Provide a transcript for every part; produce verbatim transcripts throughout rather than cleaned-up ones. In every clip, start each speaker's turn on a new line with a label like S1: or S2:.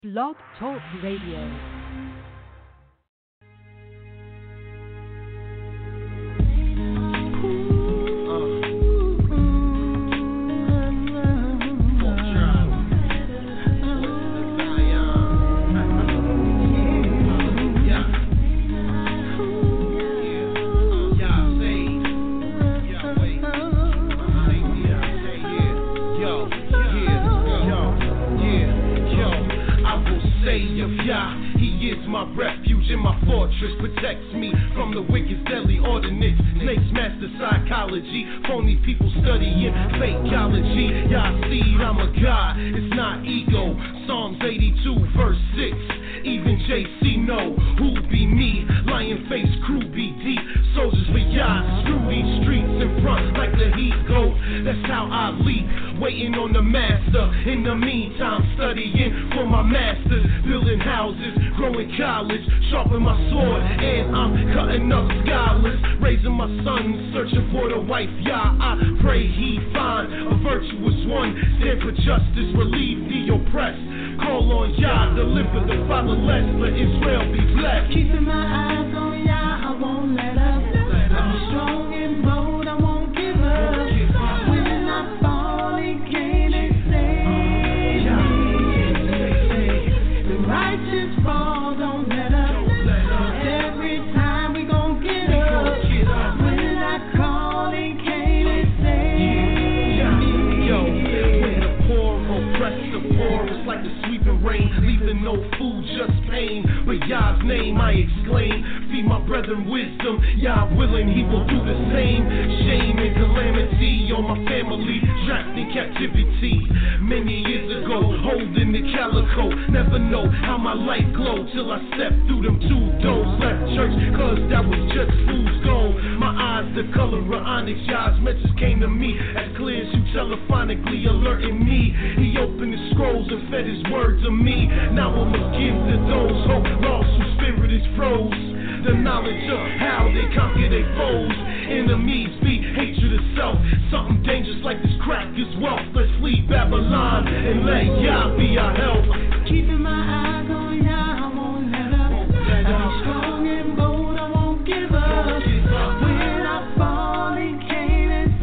S1: Blog Talk Radio.
S2: My refuge and my fortress protects me from the wicked, deadly ordinance. Snakes master psychology, phony people studying fakeology. Y'all see, I'm a god, it's not ego. Psalms eighty-two, verse six. Even J C know who be me. Lion face crew be deep. Soldiers for y'all, screw these streets in front like the heat goat. That's how I leap, waiting on the master. In the meantime, studying for my masters, building houses, growing college, sharpen my sword, and I'm cutting up scholars, raising my sons, searching for the wife. Yeah, I pray he find a virtuous one, stand for justice, relieve the oppressed. Call on Yah, deliver the fatherless, let Israel be blessed.
S3: Keeping my eyes on Yah, I won't let up. I'm strong and bold, I won't give up. When I fall, He came and saved me. The righteous fall, don't let up. Every time we gon' get up. When I call, He came and saved me.
S2: Yo, when the poor oppress the poor, it's like the sweeping rain, leaving no food, just pain. But Yah's name I exclaim, feed my brethren wisdom. Yah willing, He will do the same. Shame and calamity on my family, trapped in captivity. Many years ago, holding the calico. Never know how my light glowed till I stepped through them two doors. Left church, cause that was just fool's gold. My eyes the color of onyx. Yah's message came to me as clear as you telephonically alerting me. He opened the scrolls and fed His word to me. Now I'ma give to those hope lost whose spirit is froze. The knowledge of how they conquer their foes. Enemies be hatred of self. Something dangerous like this crack is wealth. Let's flee Babylon and let Yah be our help.
S3: Keeping my eyes on Yah, I won't let up. I'm strong and bold, I won't give up. When I fall, He came and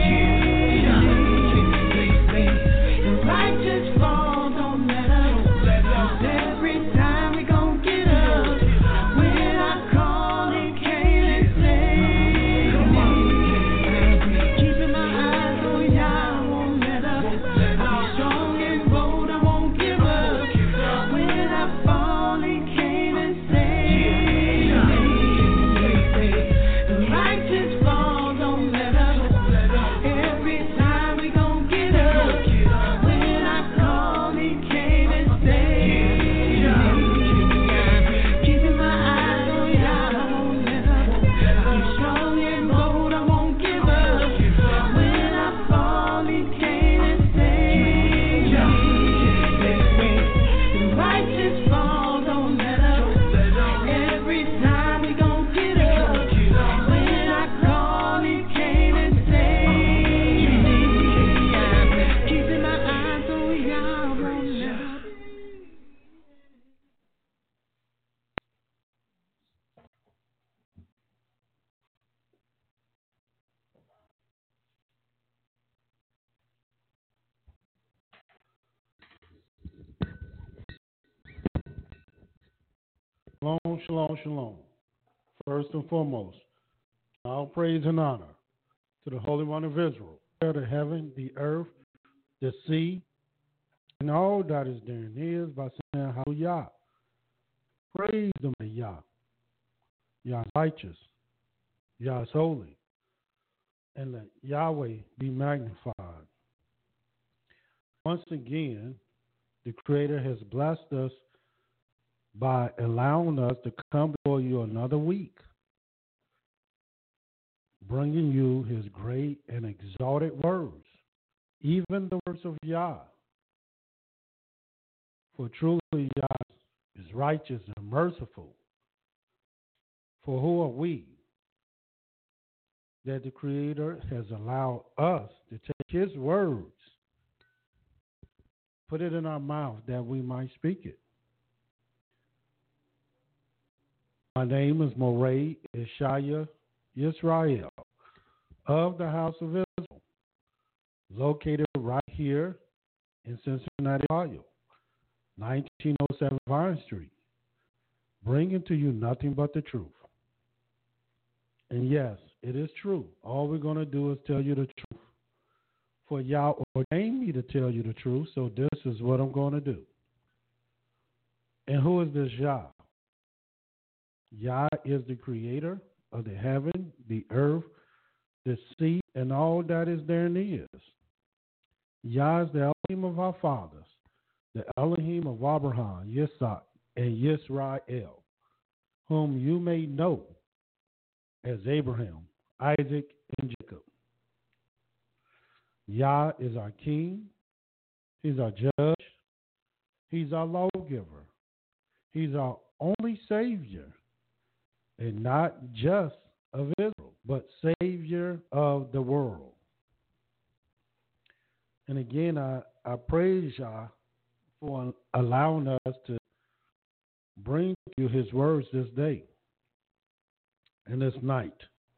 S3: saved me. The righteous fall, don't let up. Every time we gon' get up. When I call, He came and saved me. Keeping my eyes on Yah, I won't let up. I'm strong and bold, I won't give up. When I fall, He came and saved me. The righteous fall, don't let up. Every time we gon' get up. When I call, He came and saved me. Keeping my eyes on Yah, I won't let up. I'm strong and bold, I won't give up. When I fall, He came and saved me. The righteous fall, don't let up. Every time we gon' get up. When I call, He came and saved me. Keeping my eyes on Yah, I won't let up.
S4: Shalom, shalom, shalom. First and foremost, all praise and honor to the Holy One of Israel, the heaven, the earth, the sea, and all that is therein is by saying Hallelujah. Praise the mighty Yah. Yah is righteous. Yah is holy. And let Yahweh be magnified. Once again, the Creator has blessed us by allowing us to come before you another week, bringing you His great and exalted words, even the words of Yah. For truly Yah is righteous and merciful. For who are we that the Creator has allowed us to take His words, put it in our mouth that we might speak it? My name is Moray Ishaya Yisrael of the House of Israel, located right here in Cincinnati, Ohio, nineteen oh seven Vine Street, bringing to you nothing but the truth. And yes, it is true. All we're going to do is tell you the truth. For Yah ordained me to tell you the truth, so this is what I'm going to do. And who is this Yah? Yah is the creator of the heaven, the earth, the sea, and all that is therein is. Yah is the Elohim of our fathers, the Elohim of Abraham, Yitzhak, and Yisrael, whom you may know as Abraham, Isaac, and Jacob. Yah is our king. He's our judge. He's our lawgiver. He's our only Savior, and not just of Israel, but Savior of the world. And again, I, I praise Yah for allowing us to bring you his words this day and this night.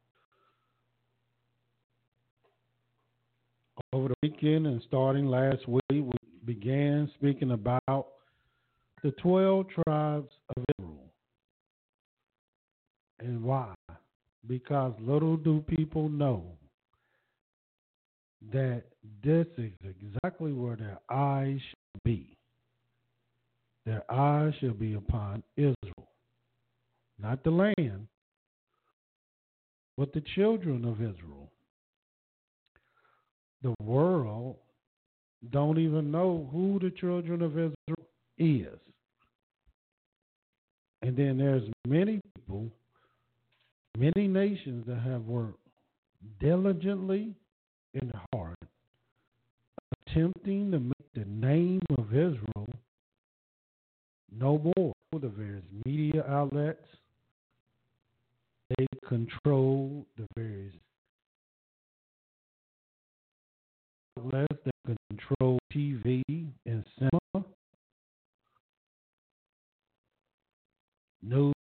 S4: Over the weekend and starting last week, we began speaking about the twelve tribes of Israel. And why? Because little do people know that this is exactly where their eyes should be. Their eyes shall be upon Israel, not the land, but the children of Israel. The world don't even know who the children of Israel is. And then there's many people, many nations that have worked diligently and hard, attempting to make the name of Israel no more. The various media outlets, they control the various outlets that control T V and cinema, news.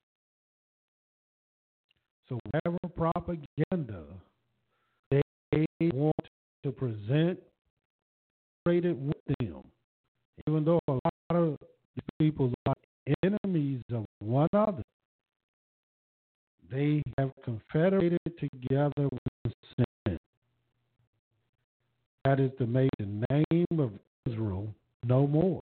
S4: So whatever propaganda they want to present, created with them, even though a lot of these people are enemies of one another, they have confederated together with sin. That is to make the name of Israel no more.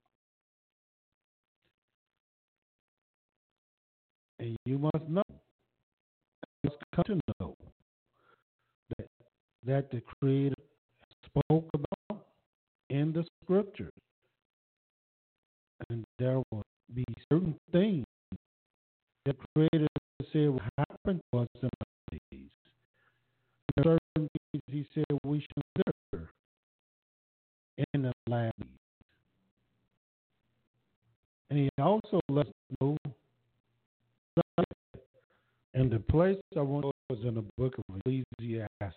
S4: And you must know, you must come to know that, that the Creator spoke about in the Scriptures. And there will be certain things that the Creator said will happen to us in the days. There are certain things he said we should endure in the last days. And he also lets us know, and the place I want to go is in the book of Ecclesiastes.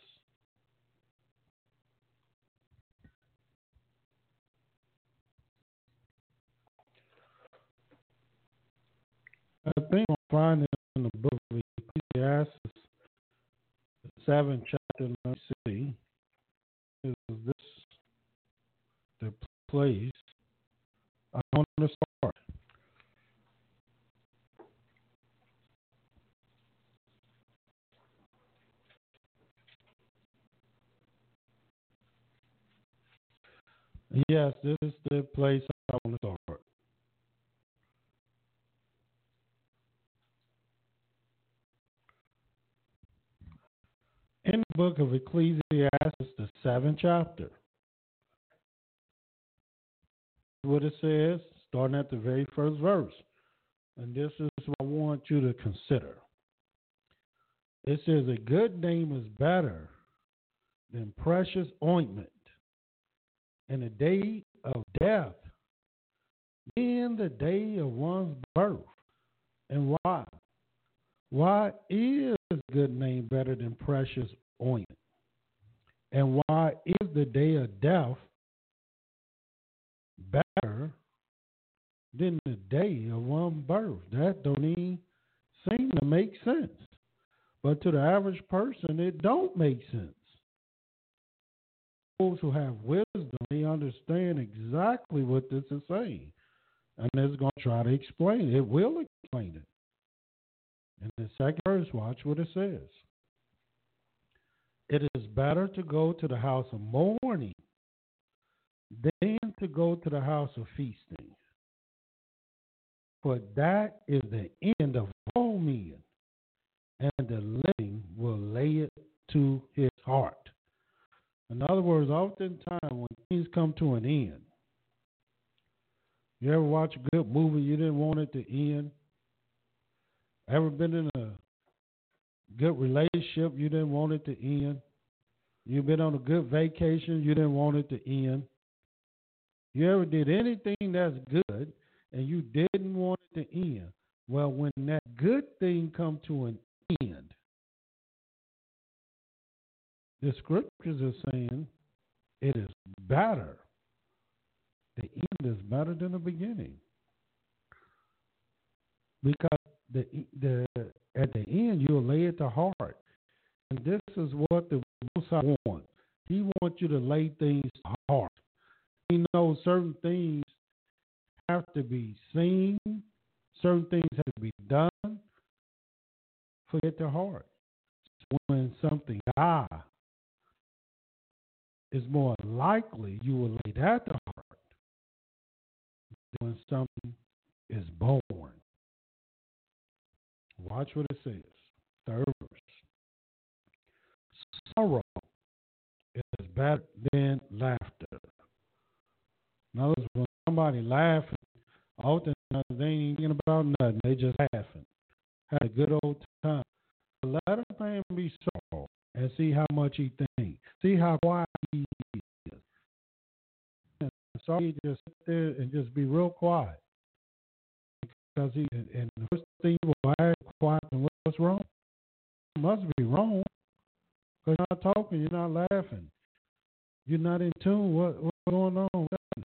S4: I think I'll find it in the book of Ecclesiastes, the seventh chapter. Let me see. Is this the place I want to start? Yes, this is the place I want to start. In the book of Ecclesiastes, the seventh chapter, what it says, starting at the very first verse. And this is what I want you to consider. It says, a good name is better than precious ointment, and the day of death in the day of one's birth. And why? Why is good name better than precious ointment? And why is the day of death better than the day of one birth? That don't even seem to make sense. But to the average person, it don't make sense. Those who have wisdom, they understand exactly what this is saying. And it's going to try to explain it. It will explain it. In the second verse, watch what it says. It is better to go to the house of mourning than to go to the house of feasting. For that is the end of all men, and the living will lay it to his heart. In other words, oftentimes when things come to an end, you ever watch a good movie you didn't want it to end? Ever been in a good relationship you didn't want it to end? You've been on a good vacation you didn't want it to end? You ever did anything that's good and you didn't want it to end? Well, when that good thing come to an end, the scriptures are saying it is better. The end is better than the beginning. Because the the at the end you'll lay it to heart. And this is what the Most High wants. He wants you to lay things to heart. He knows certain things have to be seen, certain things have to be done. Forget the heart. So when something dies, it's more likely you will lay that to heart than when something is born. Watch what it says. Third verse. Sorrow is better than laughter. In other words, when somebody laughing, often they ain't thinking about nothing. They just laughing. Had a good old time. Let a man be sorrow and see how much he thinks. See how quiet he is. And so he just sit there and just be real quiet. Because he, and the first thing he will ask quiet and what's wrong? It must be wrong. Because you're not talking, you're not laughing. You're not in tune. What, what's going on?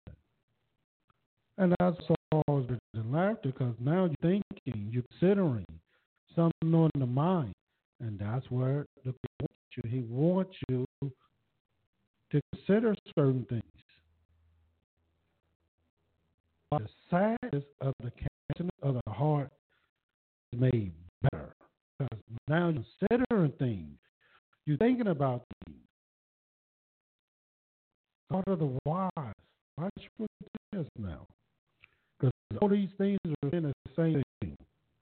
S4: And that's always in laughter because now you're thinking, you're considering something on the mind. And that's where the wants you. He wants you to consider certain things. But the sadness of the countenance of the heart is made better. Because now you're considering things. You're thinking about things. Heart of the wise. Watch what it is now. Because all these things are in the same thing.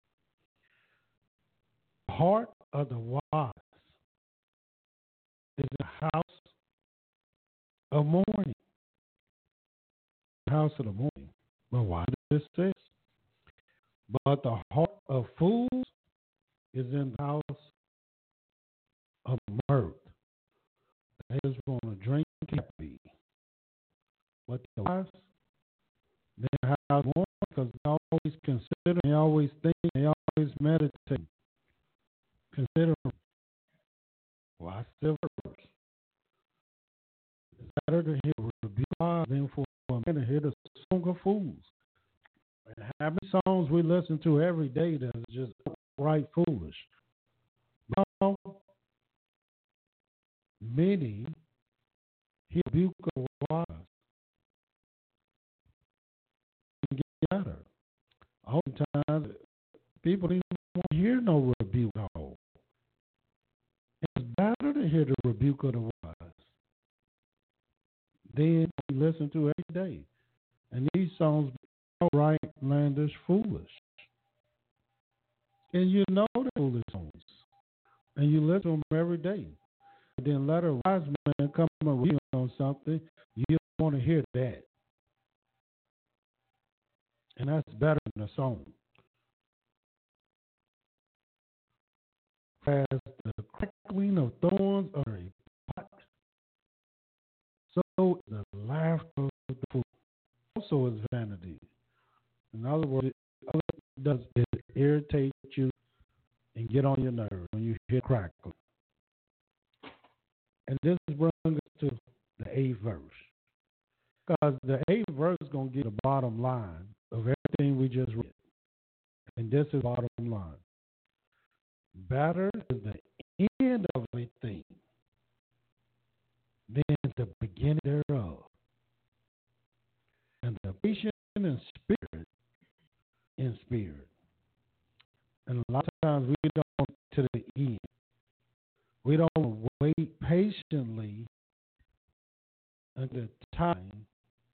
S4: The heart of the wise is the house of mourning. The house of the mourning. But why does this say? But the heart of fools is in the house of mirth. They just want to drink happy. But the wise, they have more because they always consider, they always think, they always meditate. Consider. Watch the verse. It's better to hear rebuke than for a man to hear the song of fools. And how many songs we listen to every day that's just right foolish? But many hear rebuke of wise. Better. Oftentimes, people don't even want to hear no rebuke at all. It's better to hear the rebuke of the wise than we listen to every day. And these songs are outright outlandish, foolish. And you know the foolish songs. And you listen to them every day. But then let a wise man come and read on something, you don't want to hear that. And that's better than a song. As the crackling of thorns are a pot, so is the laughter of the fool. Also is vanity. In other words, all it does is irritate you and get on your nerves when you hear crackling. And this brings us to the eighth verse. Because the eighth verse is going to get the bottom line of everything we just read. And this is the bottom line. better is the end of a thing than the beginning thereof. And the patient in spirit, in spirit. And a lot of times we don't to the end. We don't wait patiently until the time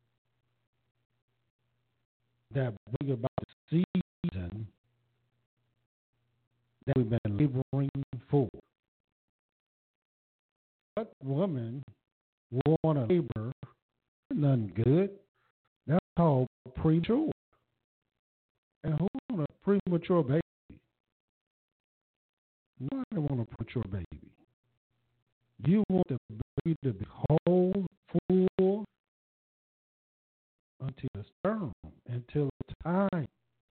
S4: that brings about the season that we've been laboring for. What woman want to labor? Nothing good. That's called premature. And who want a premature baby? Nobody want a premature baby. You want the baby to be whole, full, until it's term, until it's time.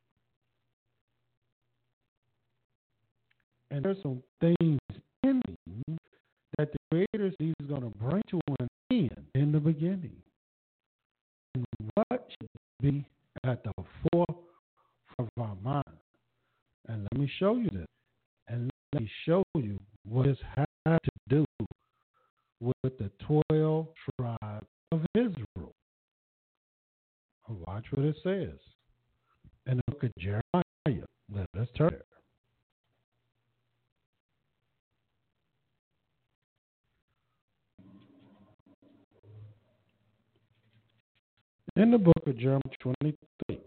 S4: And there's some things in me that the Creator sees is going to bring to an end in the beginning. And what should be at the forefront of our mind? And let me show you this. And let me show you what this had to do with the twelve tribes of Israel. Watch what it says. In the book of Jeremiah, let us turn there. In the book of Jeremiah twenty-three.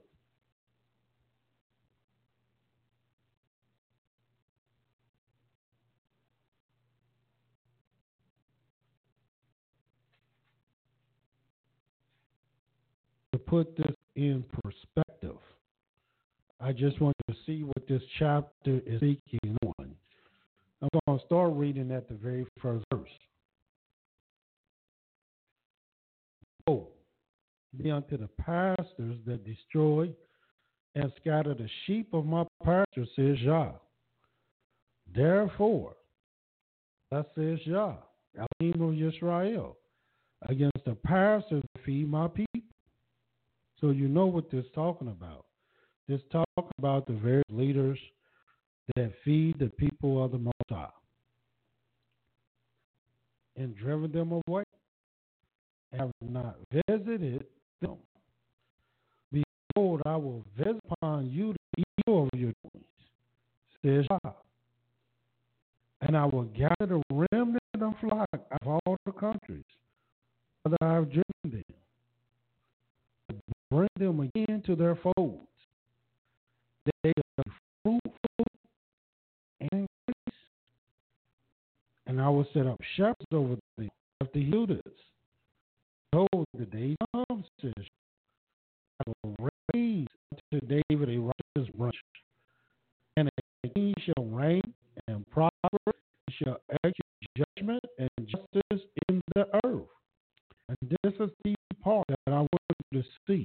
S4: To put this in perspective, I just want to see what this chapter is speaking on. I'm going to start reading at the very first verse. Oh, be unto the pastors that destroy and scatter the sheep of my pasture, says Yah. Therefore, thus says Yah, Elohim of Israel, against the pastors that feed my people. So you know what this is talking about. This talking about the various leaders that feed the people of the Most High and driven them away and have not visited them. Behold, I will visit upon you the evil of your doings, says Yah. And I will gather the remnant of flock of all the countries, whether I have driven them, bring them again to their folds. They are fruitful and increase. And I will set up shepherds over them after Judas. Behold, the day comes, says, I will raise to David a righteous branch, and a king shall reign and prosper, and shall execute judgment and justice in the earth. And this is the part that I want you to see.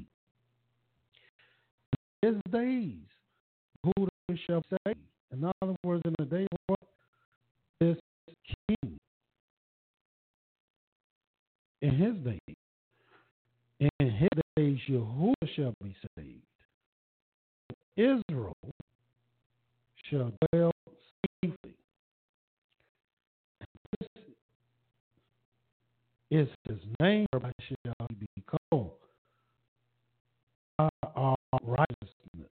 S4: In his days, who shall say? In other words, in the day of what? This king. In his days. In his days, Yahuwah shall be saved. Israel shall dwell safely. This is his name, whereby shall be called our righteousness.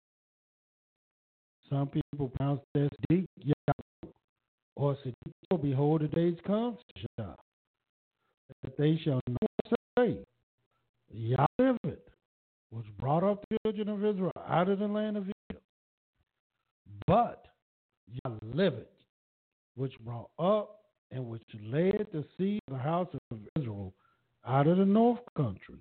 S4: Some people pronounce this deep, Yah, or Siddiq, behold, the days come, Yah, that they shall not say, Yah liveth, which brought up the children of Israel out of the land of Egypt. But Yah liveth, which brought up and which led the seed of the house of Israel out of the north country.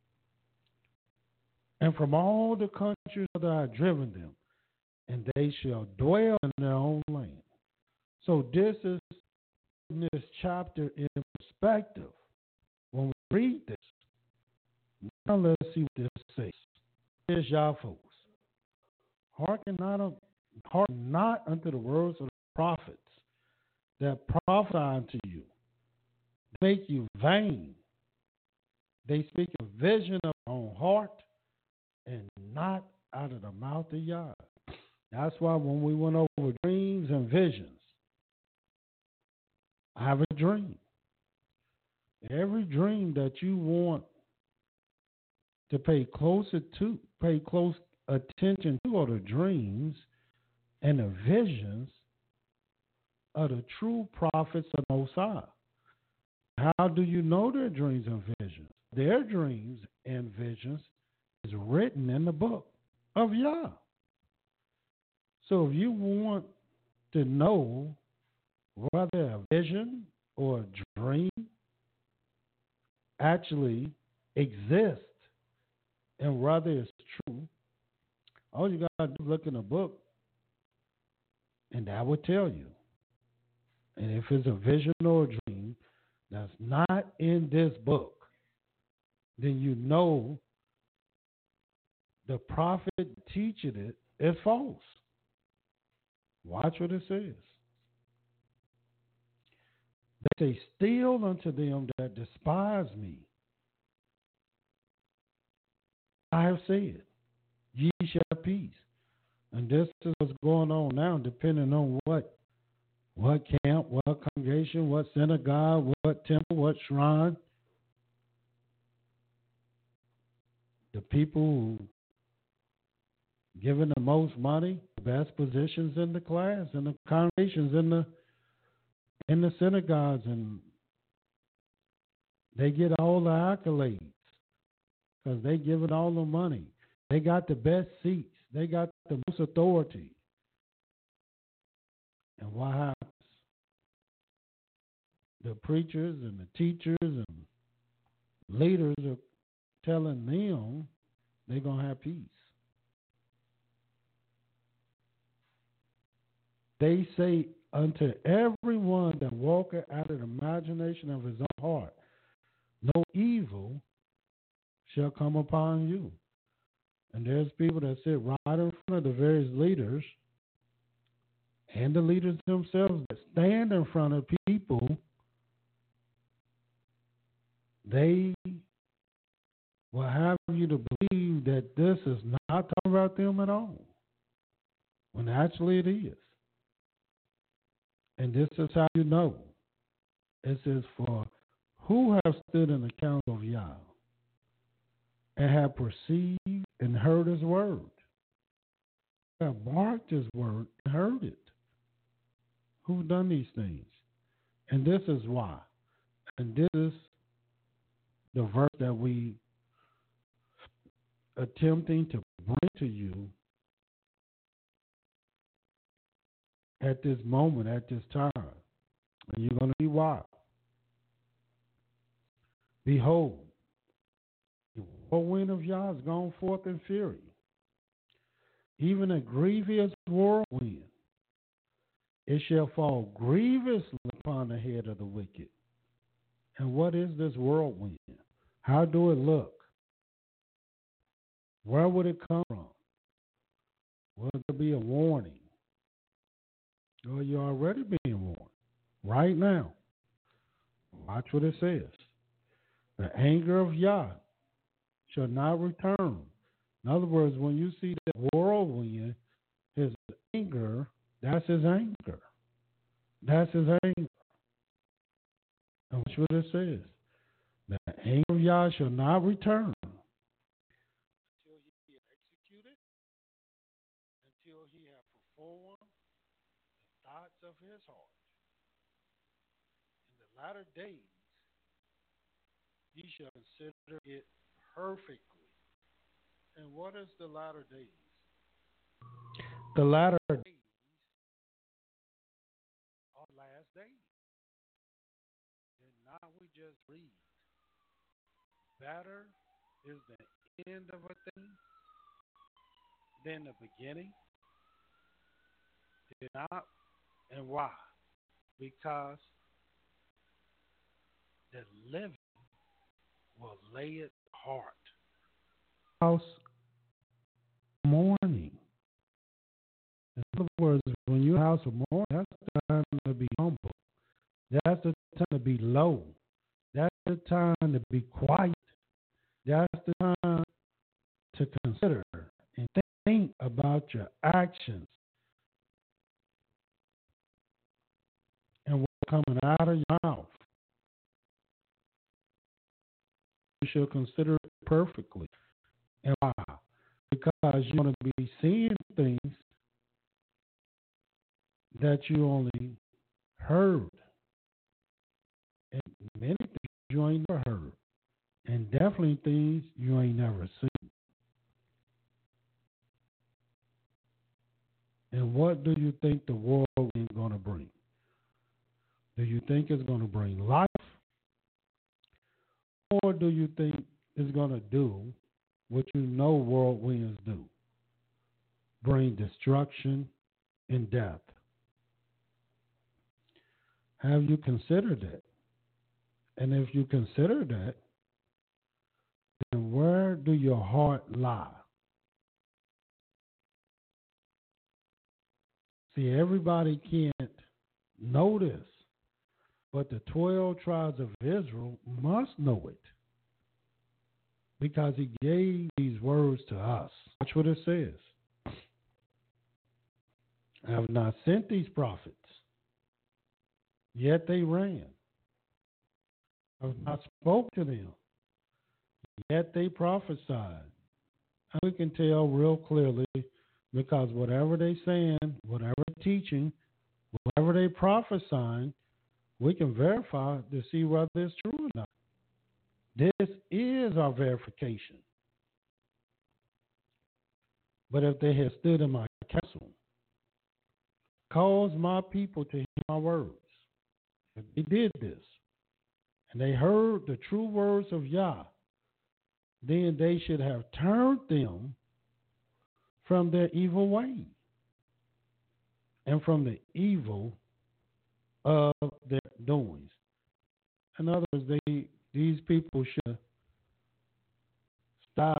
S4: And from all the countries that I have driven them, and they shall dwell in their own land. So this is this chapter in perspective. When we read this, now let's see what this says. Here's y'all folks. Hearken not, hearken not unto the words of the prophets that prophesy unto you. They make you vain. They speak a vision of their own heart and not out of the mouth of Yah. That's why when we went over dreams and visions, I have a dream. Every dream that you want to pay closer to, pay close attention to, are the dreams and the visions of the true prophets of the Most High. How do you know their dreams and visions? Their dreams and visions is written in the book of Yah. So if you want to know whether a vision or a dream actually exists and whether it's true, all you got to do is look in a book, and that will tell you. And if it's a vision or a dream that's not in this book, then you know the prophet teaching it is false. Watch what it says. They say, "Still unto them that despise me, I have said, ye shall have peace." And this is what's going on now, depending on what what camp, what congregation, what synagogue, what temple, what shrine. The people who giving the most money, the best positions in the class, in the congregations, in the in the synagogues, and they get all the accolades because they give it all the money. They got the best seats. They got the most authority. And what happens? The preachers and the teachers and leaders are telling them they're going to have peace. They say, "Unto everyone that walketh out of the imagination of his own heart, no evil shall come upon you." And there's people that sit right in front of the various leaders and the leaders themselves that stand in front of people. They will have you to believe that this is not talking about them at all, when actually it is. And this is how you know. It says, "For who have stood in the counsel of Yah and have perceived and heard his word, have marked his word and heard it." Who've done these things? And this is why. And this is the verse that we attempting to bring to you at this moment, at this time. And you're going to be why. "Behold, the whirlwind of Yah is gone forth in fury, even a grievous whirlwind. It shall fall grievously upon the head of the wicked." And what is this whirlwind? How do it look? Where would it come from? Will there be a warning? Well, you're already being warned right now. Watch what it says. "The anger of Yah shall not return." In other words, when you see the whirlwind, his anger, that's his anger. That's his anger. And watch what it says. "The anger of Yah shall not return until he be executed, until he have performed the thoughts of his heart. In the latter days, ye shall consider it perfectly." And what is the latter days? The latter days are last days. And now we just read, "Better is the end of a thing than the beginning." Did not, and why? Because the living will lay it hard. House mourning. In other words, when you're house of mourning, that's the time to be humble. That's the time to be low. That's the time to be quiet. That's the time to consider and think about your actions coming out of your mouth. You should consider it perfectly. And why? Because you're going to be seeing things that you only heard. And many things you ain't never heard. And definitely things you ain't never seen. And what do you think the world is going to bring? Do you think it's going to bring life? Or do you think it's going to do what you know whirlwinds do? Bring destruction and death. Have you considered that? And if you consider that, then where do your heart lie? See, everybody can't know this, but the twelve tribes of Israel must know it because he gave these words to us. Watch what it says. I have not sent these prophets, yet they ran. I have not spoke to them, yet they prophesied. And we can tell real clearly because whatever they saying, whatever teaching, whatever they prophesying, we can verify to see whether it's true or not. This is our verification. But if they had stood in my counsel, caused my people to hear my words, if they did this, and they heard the true words of Yah, then they should have turned them from their evil way and from the evil of their doings. In other words, they, these people should stop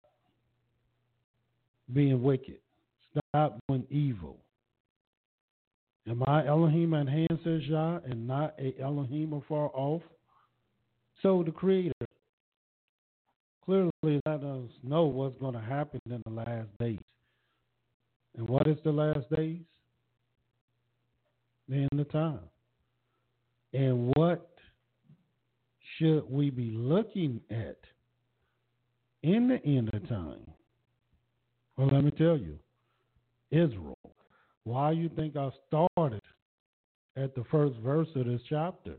S4: being wicked, stop doing evil. Am I Elohim at hand, says Yah, and not a Elohim afar off? So the Creator clearly let us know what's going to happen in the last days. And what is the last days? The end of time. And what should we be looking at in the end of time? Well, let me tell you, Israel. Why you think I started at the first verse of this chapter?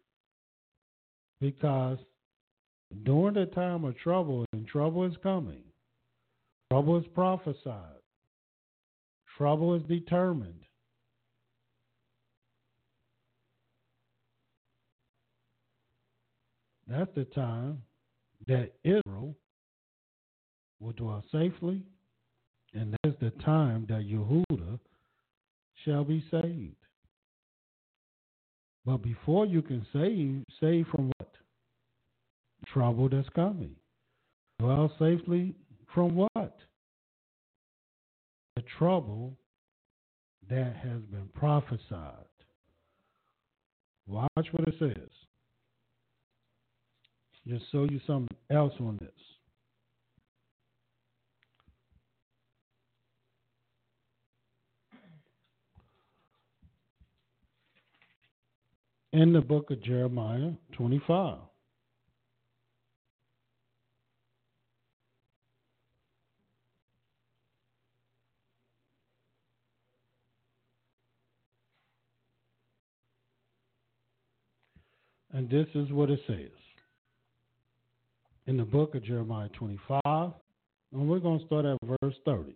S4: Because during the time of trouble, and trouble is coming, trouble is prophesied, trouble is determined. That's the time that Israel will dwell safely, and that's the time that Yehuda shall be saved. But before you can save, save from what? Trouble that's coming. Dwell safely from what? The trouble that has been prophesied. Watch what it says. Just show you something else on this. In the book of Jeremiah twenty-five. And this is what it says. In the book of Jeremiah twenty-five, and we're going to start at verse thirty.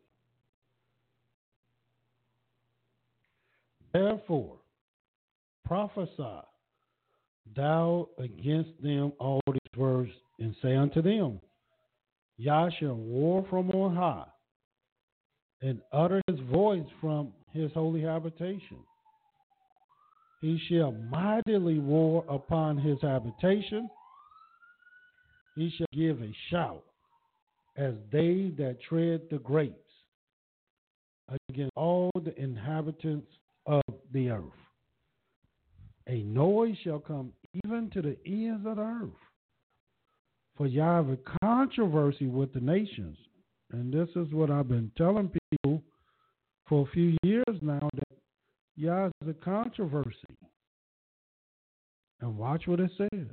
S4: Therefore, prophesy thou against them all these words, and say unto them, Yah shall war from on high, and utter his voice from his holy habitation. He shall mightily war upon his habitation. He shall give a shout as they that tread the grapes against all the inhabitants of the earth. A noise shall come even to the ends of the earth. For Yah have a controversy with the nations. And this is what I've been telling people for a few years now, that Yah is a controversy. And watch what it says.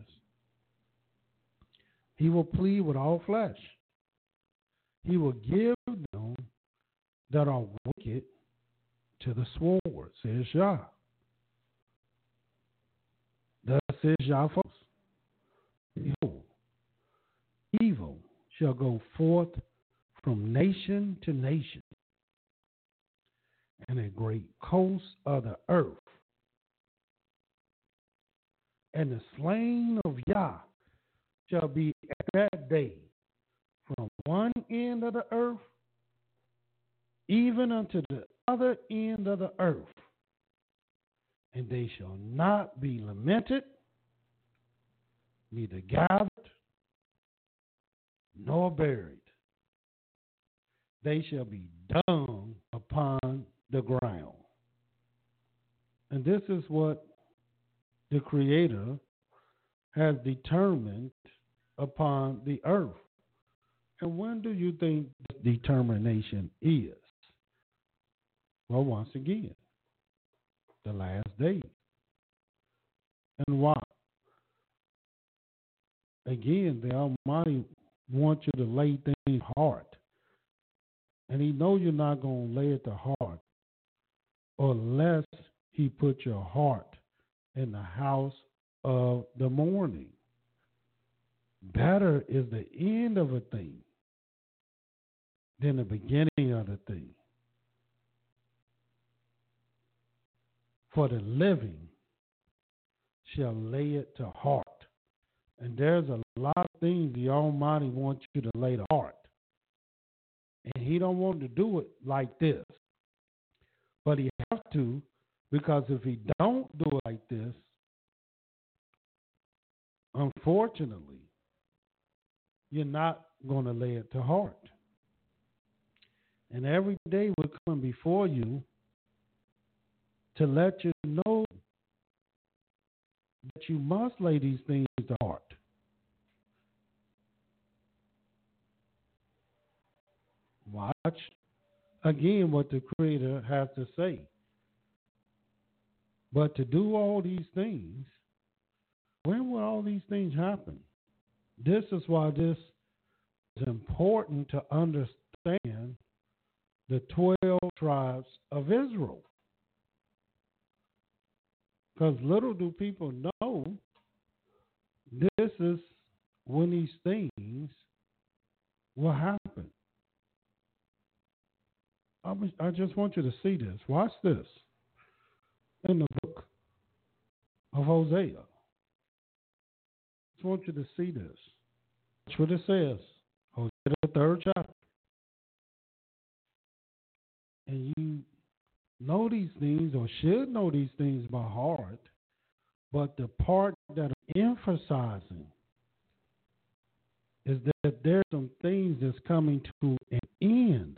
S4: He will plead with all flesh. He will give them that are wicked to the sword, says Yah. Thus says Yah, folks. Behold, evil shall go forth from nation to nation, and a great coast of the earth. And the slain of Yah shall be at that day from one end of the earth even unto the other end of the earth. And they shall not be lamented, neither gathered, nor buried. They shall be dung upon the ground. And this is what the Creator has determined upon the earth. And when do you think this determination is? Well, once again, the last day. And why? Again, the Almighty wants you to lay things hard. And He knows you're not going to lay it to heart unless He put your heart in the house of the mourning. Better is the end of a thing than the beginning of the thing. For the living shall lay it to heart. And there's a lot of things the Almighty wants you to lay to heart. And He don't want to do it like this. But He has to, because if He don't do it like this, unfortunately, you're not going to lay it to heart. And every day we're coming before you to let you know that you must lay these things to heart. Watch again what the Creator has to say. But to do all these things, when will all these things happen? This is why this is important to understand the twelve tribes of Israel. Because little do people know, this is when these things will happen. I, I just want you to see this. Watch this. In the book of Hosea. I just want you to see this. That's what it says. Hosea, the third chapter. And you know these things, or should know these things by heart, but the part that I'm emphasizing is that there's some things that's coming to an end.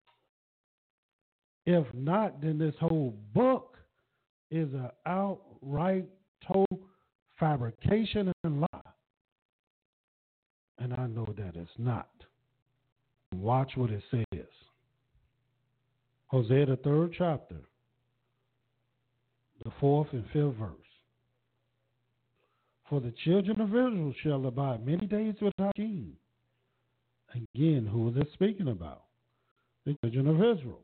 S4: If not, then this whole book is an outright total fabrication and lie. And I know that it's not. Watch what it says. Hosea, the third chapter, the fourth and fifth verse. For the children of Israel shall abide many days without king. Again, who is it speaking about? The children of Israel.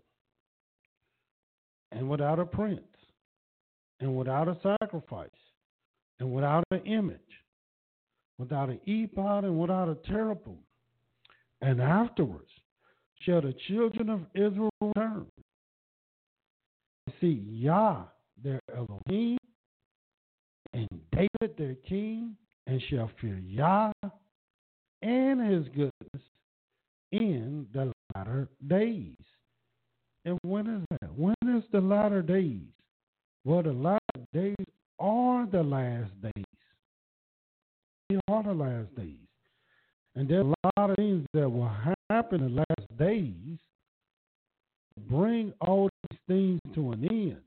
S4: And without a prince, and without a sacrifice, and without an image, without an ephod, and without a cherubim. And afterwards shall the children of Israel return. See Yah, their Elohim, and David, their king, and shall fear Yah and His goodness in the latter days. And when is that? When is the latter days? Well, the latter days are the last days. They are the last days. And there are a lot of things that will happen in the last days to bring all these things to an end.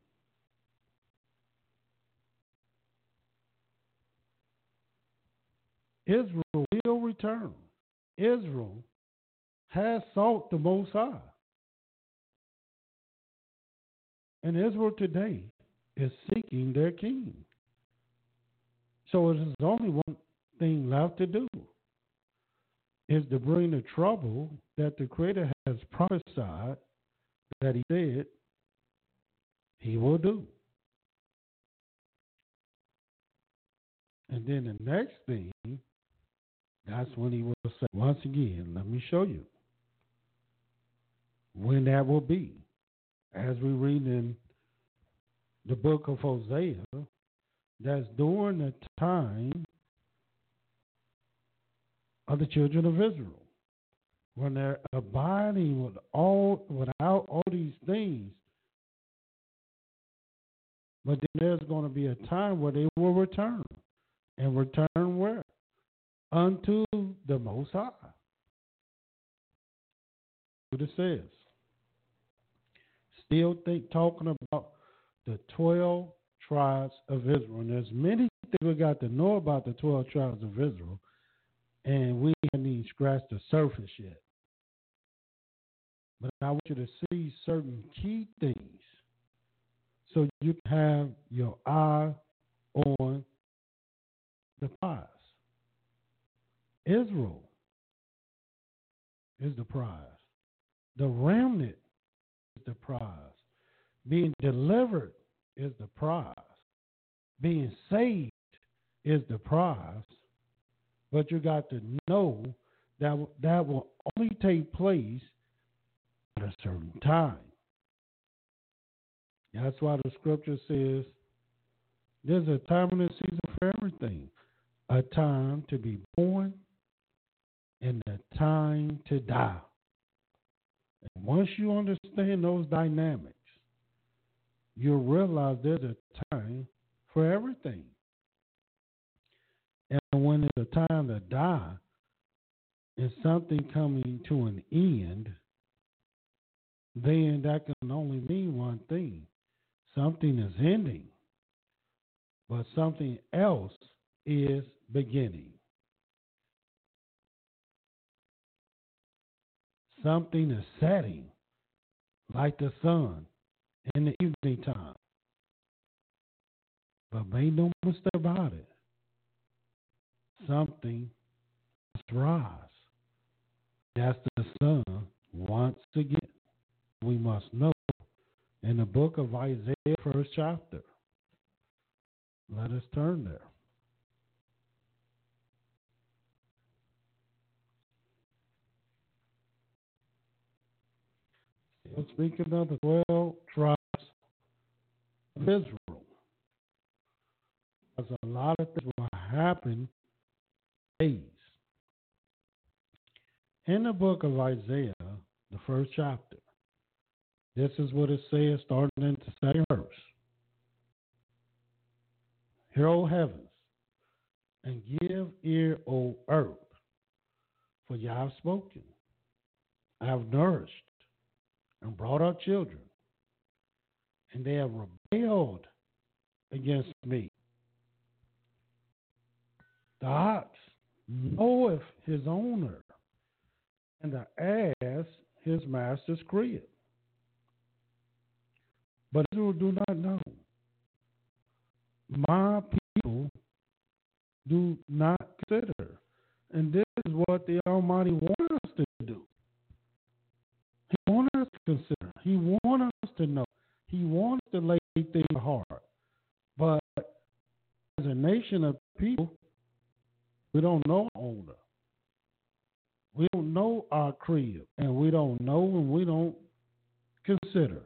S4: Israel will return. Israel has sought the Most High. And Israel today is seeking their king. So there's only one thing left to do, is to bring the trouble that the Creator has prophesied that he said he will do. And then the next thing, that's when he will say, once again, let me show you when that will be. As we read in the book of Hosea, that's during the time of the children of Israel, when they're abiding with all, without all these things. But then there's going to be a time where they will return. And return where? Unto the Most High. What it says. Still think talking about the twelve tribes of Israel. And there's many things we got to know about the twelve tribes of Israel. And we haven't even scratched the surface yet. But I want you to see certain key things so you can have your eye on the prize. Israel is the prize. The remnant is the prize. Being delivered is the prize. Being saved is the prize. But you got to know that that will only take place at a certain time. That's why the scripture says there's a time and a season for everything. A time to be born and a time to die. And once you understand those dynamics, you'll realize there's a time for everything. And when it's a time to die, and something coming to an end, then that can only mean one thing. Something is ending, but something else is beginning. Something is setting, like the sun in the evening time. But make no mistake about it. Something must rise. That's the sun once again. We must know in the book of Isaiah, first chapter. Let us turn there. Still speaking of the twelve tribes of Israel, because a lot of things will happen days. In the book of Isaiah, the first chapter, this is what it says starting in the second verse. Hear, O heavens, and give ear, O earth, for Yah have spoken. I have nourished and brought up children, and they have rebelled against me. The ox knoweth his owner, and the ass his master's crib. But Israel do not know. My people do not consider. And this is what the Almighty wants us to do. He wants us to consider. He wants us to know. He wants to lay things to heart. But as a nation of people, we don't know our owner. We don't know our crib. And we don't know and we don't consider.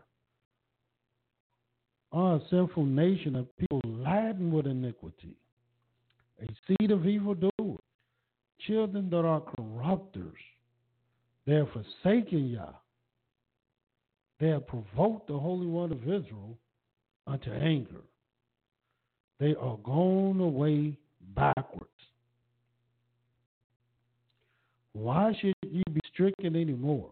S4: Our sinful nation of people laden with iniquity, a seed of evildoers, children that are corrupters. They have forsaken Yah. They have provoked the Holy One of Israel unto anger. They are gone away backwards. Why should you be stricken anymore?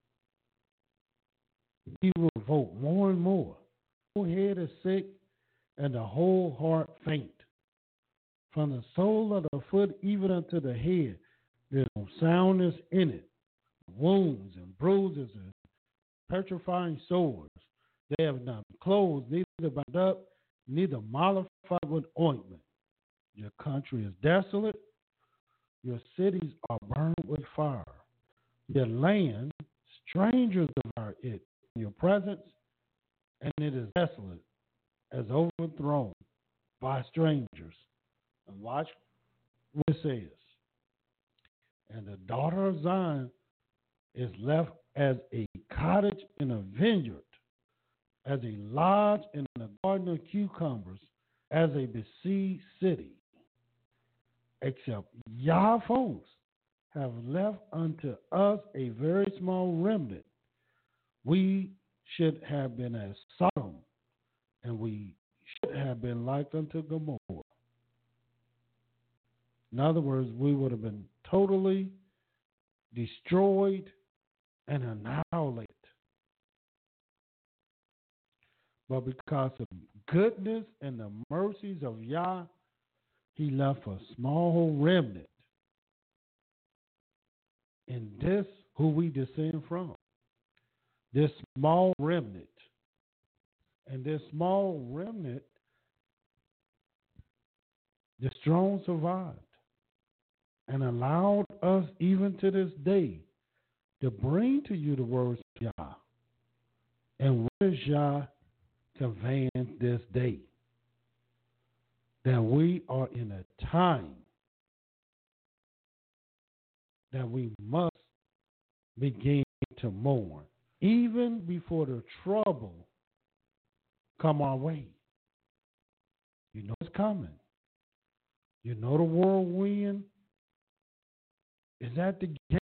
S4: You will revolt more and more. The whole head is sick and the whole heart faint. From the sole of the foot even unto the head, there's no soundness in it. Wounds and bruises and petrifying sores. They have not been closed, neither bound up, neither mollified with ointment. Your country is desolate. Your cities are burned with fire. Your land, strangers devour it in your presence, and it is desolate, as overthrown by strangers. And watch what it says. And the daughter of Zion is left as a cottage in a vineyard, as a lodge in a garden of cucumbers, as a besieged city. Except Yah folks have left unto us a very small remnant. We should have been as Sodom, and we should have been like unto Gomorrah. In other words, we would have been totally destroyed and annihilated. But because of goodness and the mercies of Yah, he left a small remnant. And this, who we descend from, this small remnant. And this small remnant, the strong survived and allowed us even to this day to bring to you the words of Yah. And what is Yah conveying this day? That we are in a time that we must begin to mourn, even before the trouble come our way. You know it's coming. You know the whirlwind is at the gates.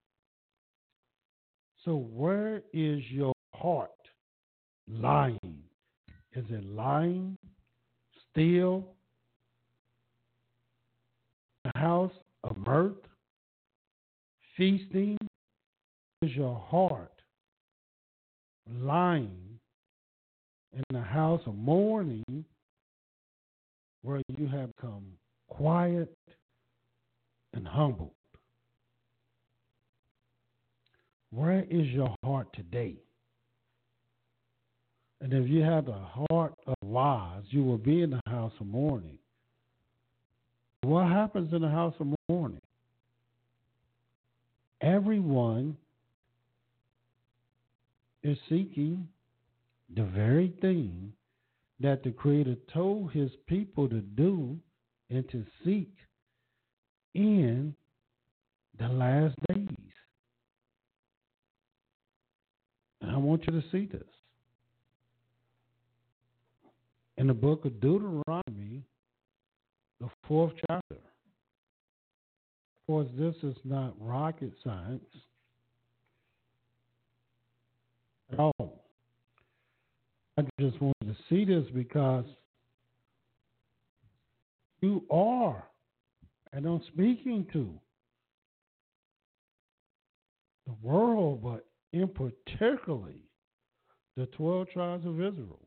S4: So where is your heart lying? Is it lying still in the house of mirth, feasting? Is your heart lying in the house of mourning, where you have come quiet and humbled? Where is your heart today? And if you have the heart of wise, you will be in the house of mourning. What happens in the house of mourning? Everyone is seeking the very thing that the Creator told his people to do and to seek in the last days. And I want you to see this. In the book of Deuteronomy, the fourth chapter. Of course, this is not rocket science at all. I just wanted to see this because you are, and I'm speaking to the world, but in particularly the twelve tribes of Israel.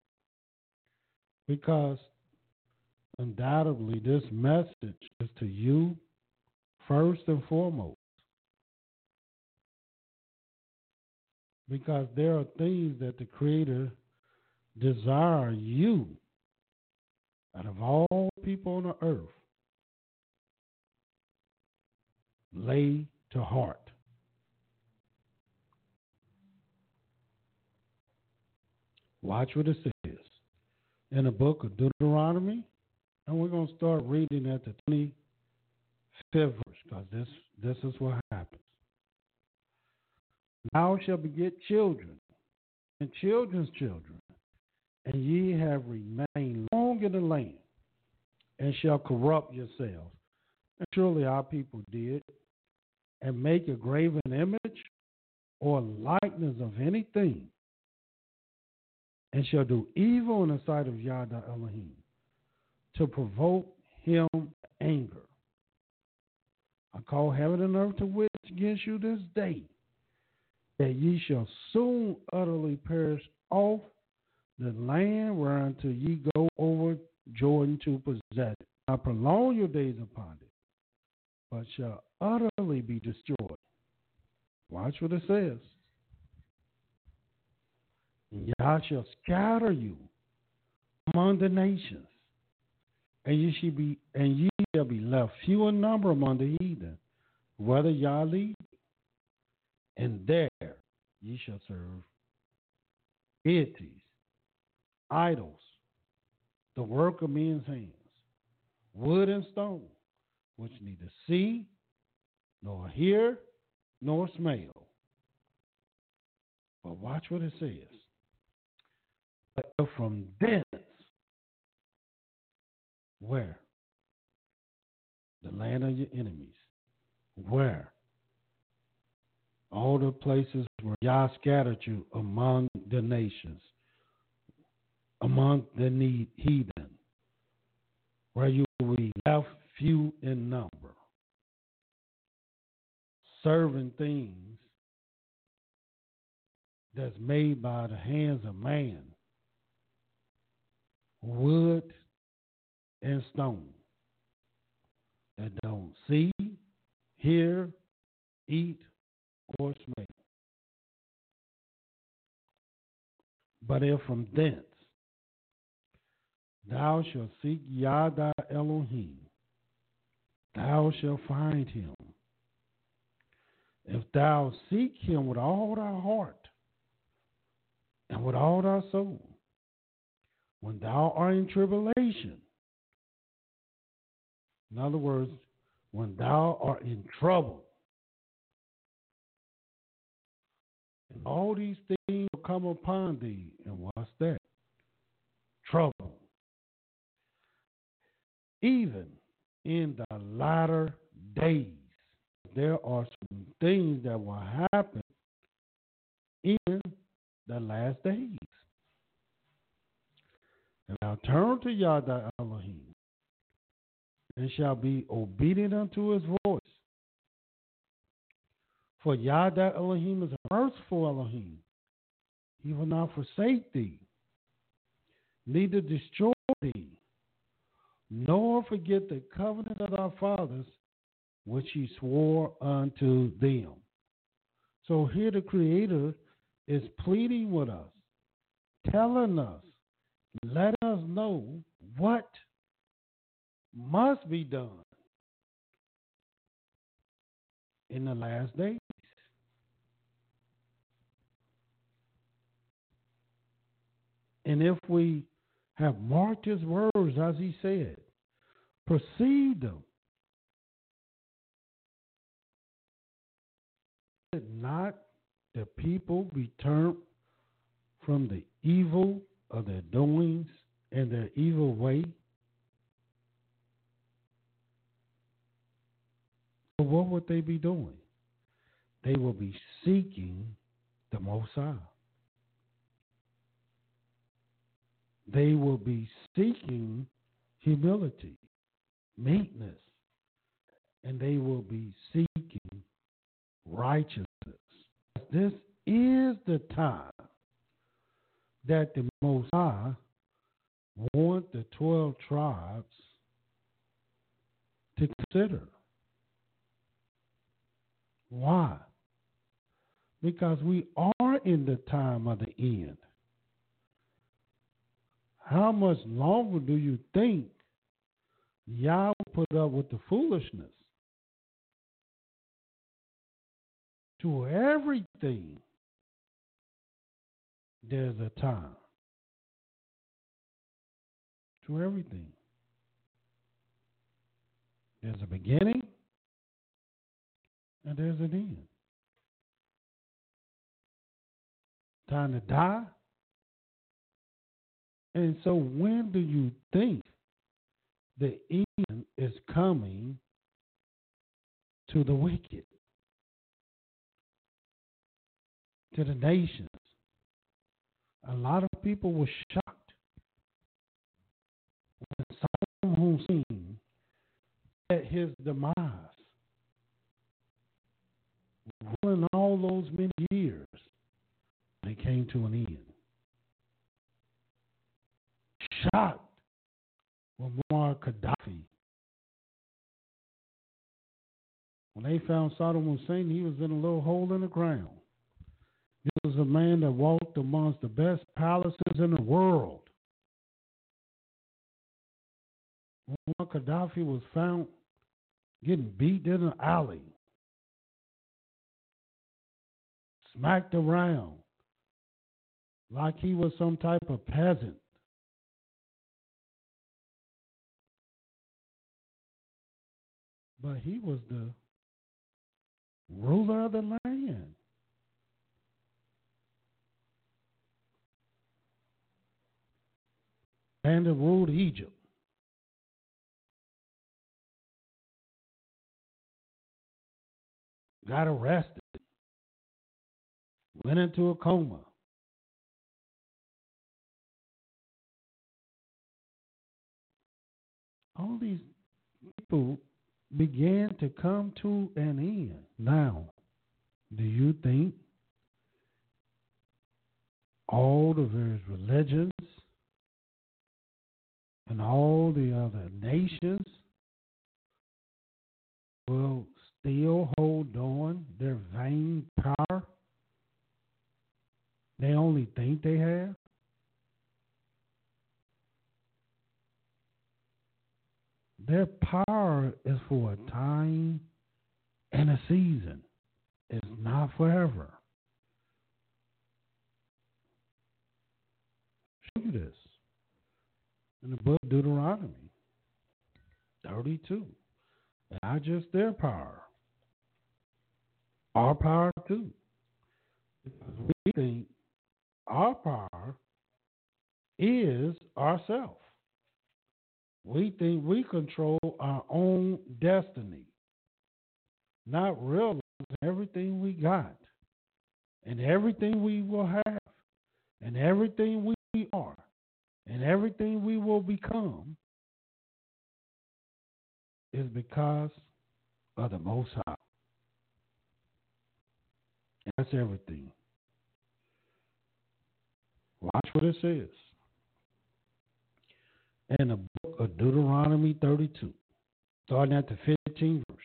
S4: Because undoubtedly this message is to you first and foremost. Because there are things that the Creator desire you, out of all people on the earth, lay to heart. Watch what it says in the book of Deuteronomy, and we're going to start reading at the twenty-fifth verse, because this, this is what happens. Thou shalt beget children, and children's children, and ye have remained long in the land, and shall corrupt yourselves. And surely our people did, and make a graven image or likeness of anything, and shall do evil in the sight of Yahweh Elohim, to provoke him to anger. I call heaven and earth to witness against you this day, that ye shall soon utterly perish off the land whereunto ye go over Jordan to possess it. I prolong your days upon it, but shall utterly be destroyed. Watch what it says. Yah shall scatter you among the nations, and ye shall be and ye shall be left few in number among the heathen, whether Yah lead, and there ye shall serve deities, idols, the work of men's hands, wood and stone, which neither see, nor hear, nor smell. But watch what it says. But from thence, where? The land of your enemies. Where? All the places where Yah scattered you among the nations, among the need, heathen, where you will be left few in number, serving things that's made by the hands of man, wood and stone, that don't see, hear, eat, or smell. But if from thence thou shalt seek Yah thy Elohim, thou shalt find him. If thou seek him with all thy heart and with all thy soul, when thou art in tribulation, in other words, when thou art in trouble, and all these things will come upon thee, and what's that? Trouble. Even in the latter days, there are some things that will happen in the last days. And I'll turn to Yah thy Elohim, and shall be obedient unto his voice. For Yah thy Elohim is a merciful Elohim. He will not forsake thee, neither destroy thee, nor forget the covenant of our fathers, which he swore unto them. So here the Creator is pleading with us, telling us, let us know what must be done in the last days. And if we have marked his words as he said, perceive them, did not the people be turned from the evil of their doings and their evil way? So what would they be doing? They will be seeking the Most High. They will be seeking humility, meekness, and they will be seeking righteousness. This is the time that the Most High want the twelve tribes to consider. Why? Because we are in the time of the end. How much longer do you think Yah will put up with the foolishness? To everything, there's a time. To everything. There's a beginning and there's an end. Time to die. And so when do you think the end is coming to the wicked, to the nations? A lot of people were shocked when Saddam Hussein at his demise, ruling all those many years, it came to an end. Shocked when Muammar Gaddafi, when they found Saddam Hussein, he was in a little hole in the ground. This was a man that walked amongst the best palaces in the world. Muammar Gaddafi was found getting beat in an alley, smacked around like he was some type of peasant. But he was the ruler of the land. And that ruled Egypt. Got arrested. Went into a coma. All these people began to come to an end. Now, do you think all the various religions and all the other nations will still hold on their vain power they only think they have? Their power is for a time and a season. It's not forever. Show you this in the book of Deuteronomy thirty-two. Not just their power, our power too. Because we think our power is ourself. We think we control our own destiny, not realizing everything we got and everything we will have and everything we are and everything we will become is because of the Most High. That's everything. Watch what it says in the book of Deuteronomy thirty-two, starting at the fifteenth verse.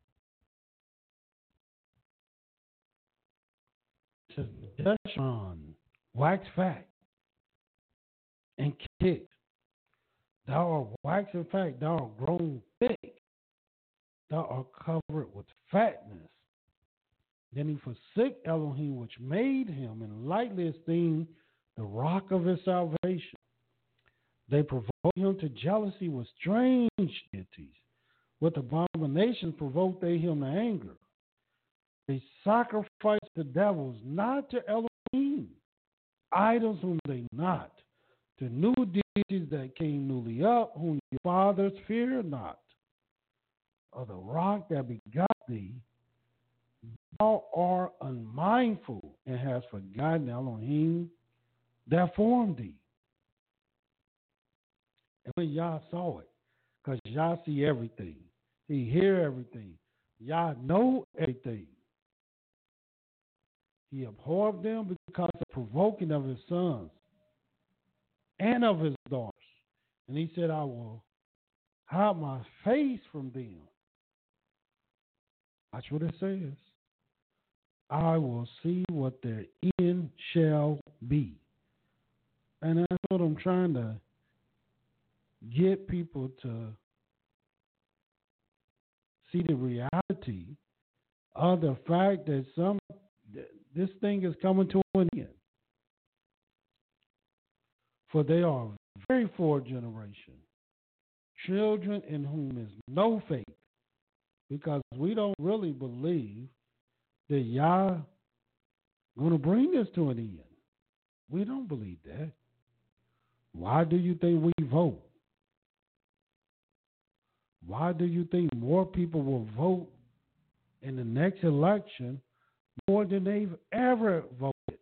S4: It says, Jeshurun, wax fat and kick. Thou art waxen fat, thou art grown thick, thou art covered with fatness. Then he forsook Elohim, which made him, and lightly esteemed the rock of his salvation. They provoked him to jealousy with strange deities. With abominations provoked they him to anger. They sacrificed to devils, not to Elohim, idols whom they not, to new deities that came newly up, whom your fathers feared not. Of the rock that begot thee, thou art unmindful, and hast forgotten Elohim that formed thee. And when Yah saw it, because Yah see everything, he hear everything, Yah know everything, he abhorred them because of provoking of his sons and of his daughters. And he said, I will hide my face from them. Watch what it says. I will see what their end shall be. And that's what I'm trying to get people to see, the reality of the fact that some this thing is coming to an end. For they are a very forward generation, children in whom is no faith, because we don't really believe that Yah going to bring this to an end. We don't believe that. Why do you think we vote? Why do you think more people will vote in the next election more than they've ever voted?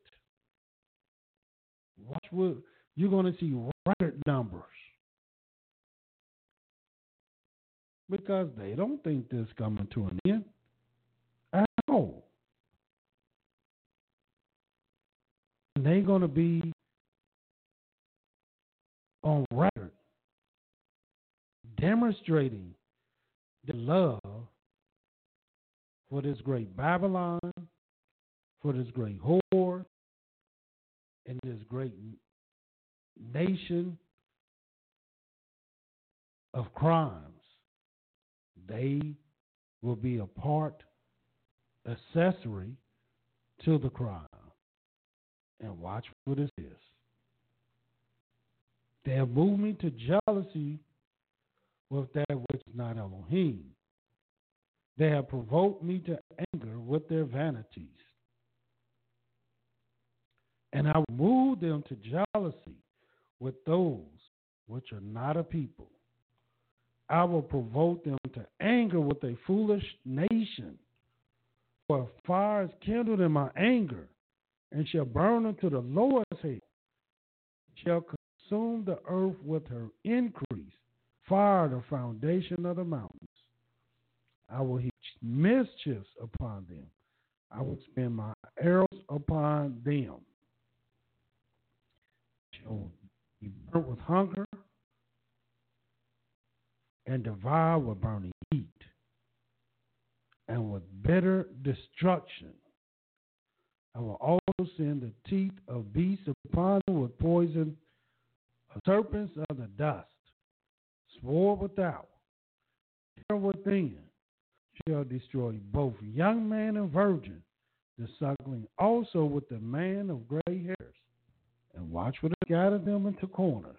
S4: Watch what you're going to see, record numbers. Because they don't think this is coming to an end at all. And they're going to be on record demonstrating the love for this great Babylon, for this great whore, and this great nation of crimes. They will be a part, accessory to the crime. And watch what this is. They have moved me to jealousy with that which is not Elohim. They have provoked me to anger with their vanities. And I will move them to jealousy with those which are not a people. I will provoke them to anger with a foolish nation. For a fire is kindled in my anger, and shall burn unto the lowest hell, shall consume the earth with her increase, fire the foundation of the mountains. I will heap mischiefs upon them. I will spend my arrows upon them. Shall be burnt with hunger and devour with burning heat, and with bitter destruction. I will also send the teeth of beasts upon them with poison, of serpents of the dust, sword without, terror within, shall destroy both young man and virgin, the suckling also with the man of gray hairs. And watch what it gather them into corners.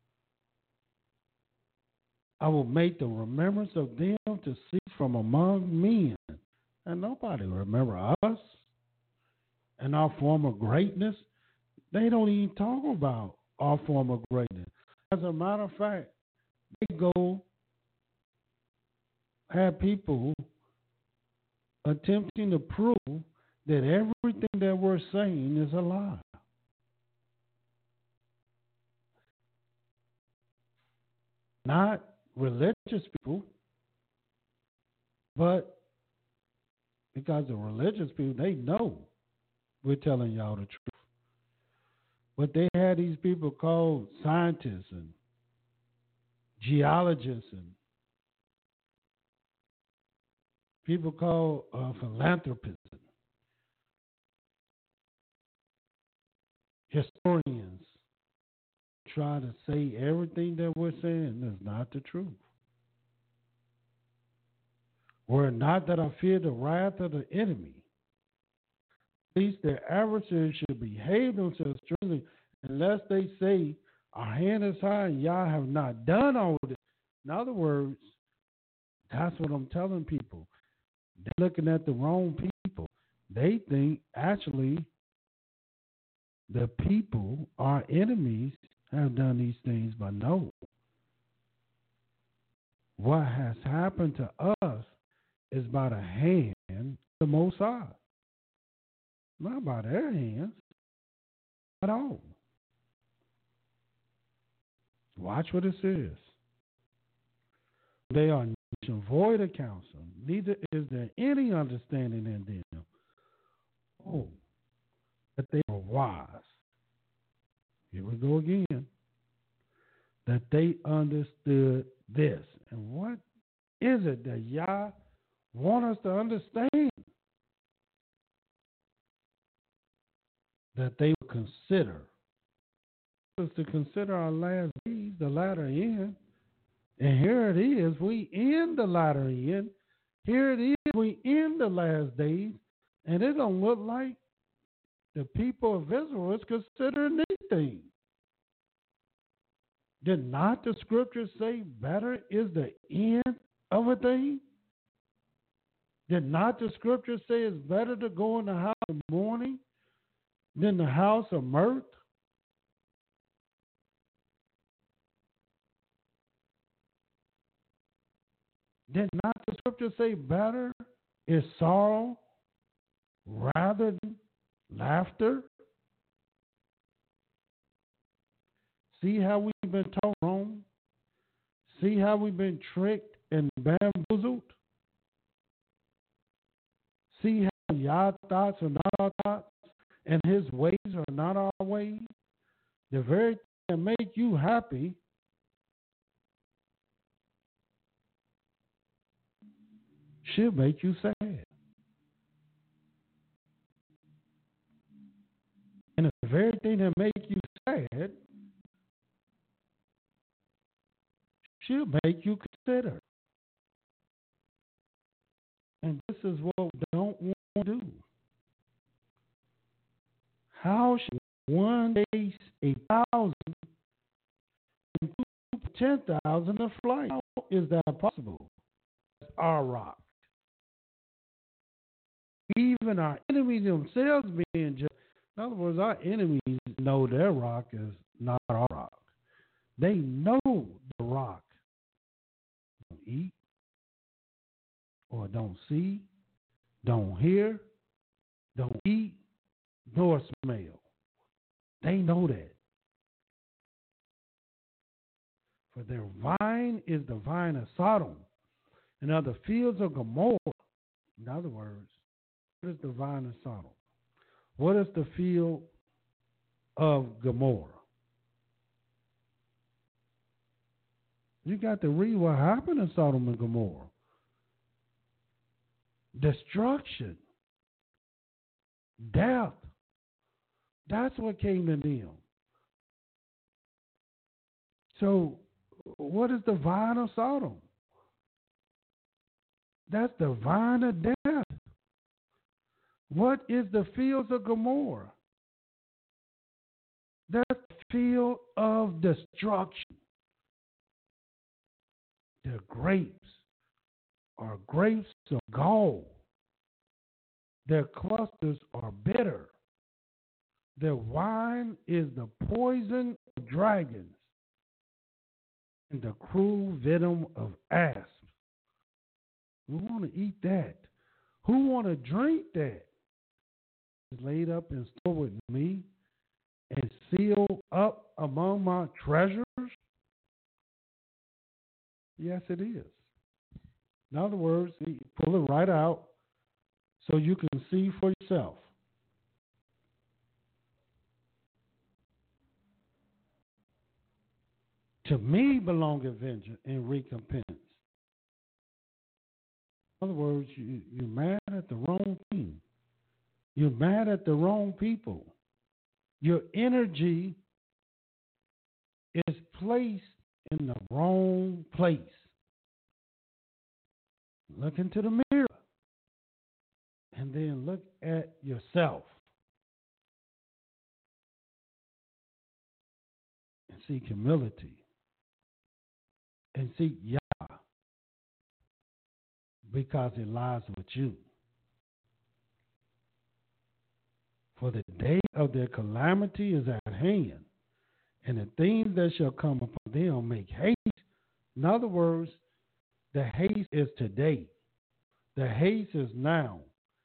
S4: I will make the remembrance of them to cease from among men, and nobody will remember us and our former greatness. They don't even talk about our former greatness. As a matter of fact, they go have people attempting to prove that everything that we're saying is a lie. Not religious people, but because the religious people, they know we're telling y'all the truth. But they had these people called scientists and geologists and people called uh, philanthropists, historians, try to say everything that we're saying is not the truth. Were it not that I fear the wrath of the enemy, at least their adversaries should behave themselves strictly, unless they say, our hand is high and y'all have not done all this. In other words, that's what I'm telling people. They're looking at the wrong people. They think actually the people, our enemies, have done these things, but no. What has happened to us is by the hand of the Most High. Not by their hands at all. Watch what it says. They are nation void of counsel, neither is there any understanding in them. Oh, that they were wise. Here we go again. That they understood this. And what is it that Yah want us to understand? That they would consider. Us to consider our last days, the latter end. And here it is, we in the latter end. Here it is, we in the last days. And it don't look like the people of Israel is considering anything. Did not the scriptures say better is the end of a thing? Did not the scriptures say it's better to go in the house of mourning than the house of mirth? Did not the scripture say better is sorrow rather than laughter? See how we've been taught wrong? See how we've been tricked and bamboozled? See how Yah's thoughts are not our thoughts and his ways are not our ways? The very thing that make you happy should make you sad. And the very thing that make you sad She'll make you consider. And this is what we don't want to do. How should one chase a thousand and two ten thousand a flight? How is that possible? That's our rock. Even our enemies themselves being just, in other words, our enemies know their rock is not our rock. They know the rock don't eat or don't see, don't hear, don't eat, nor smell. They know that. For their vine is the vine of Sodom, and of the fields of Gomorrah. In other words, what is the vine of Sodom? What is the field of Gomorrah? You got to read what happened in Sodom and Gomorrah. Destruction. Death. That's what came to them. So, what is the vine of Sodom? That's the vine of death. What is the fields of Gomorrah? That's the field of destruction. Their grapes are grapes of gall. Their clusters are bitter. Their wine is the poison of dragons and the cruel venom of asps. We want to eat that. Who want to drink that? It's laid up and stored with me and sealed up among my treasures. Yes, it is. In other words, pull it right out so you can see for yourself. To me belongeth vengeance and recompense. In other words, you, you're mad at the wrong thing. You're mad at the wrong people. Your energy is placed in the wrong place. Look into the mirror and then look at yourself and seek humility and seek Yah, because it lies with you. For the day of their calamity is at hand, and the things that shall come upon them make haste. In other words, the haste is today. The haste is now.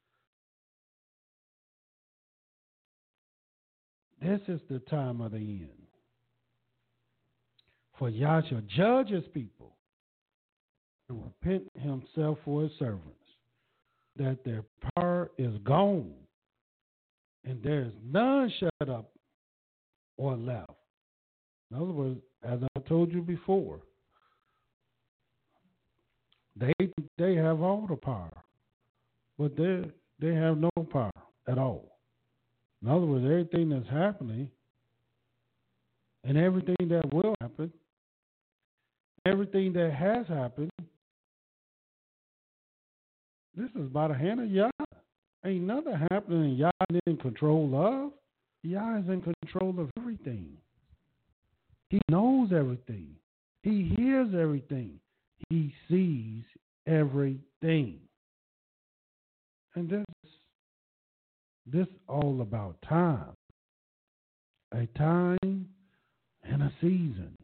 S4: This is the time of the end. For Yah shall judge his people and repent himself for his servants, that their power is gone, and there is none shut up or left. In other words, as I told you before, they they have all the power, but they they have no power at all. In other words, everything that's happening and everything that will happen, everything that has happened, this is by the hand of Yah. Ain't nothing happening Yah is in control of. Yah is in control of everything. He knows everything. He hears everything. He sees everything. And this this all about time. A time and a season.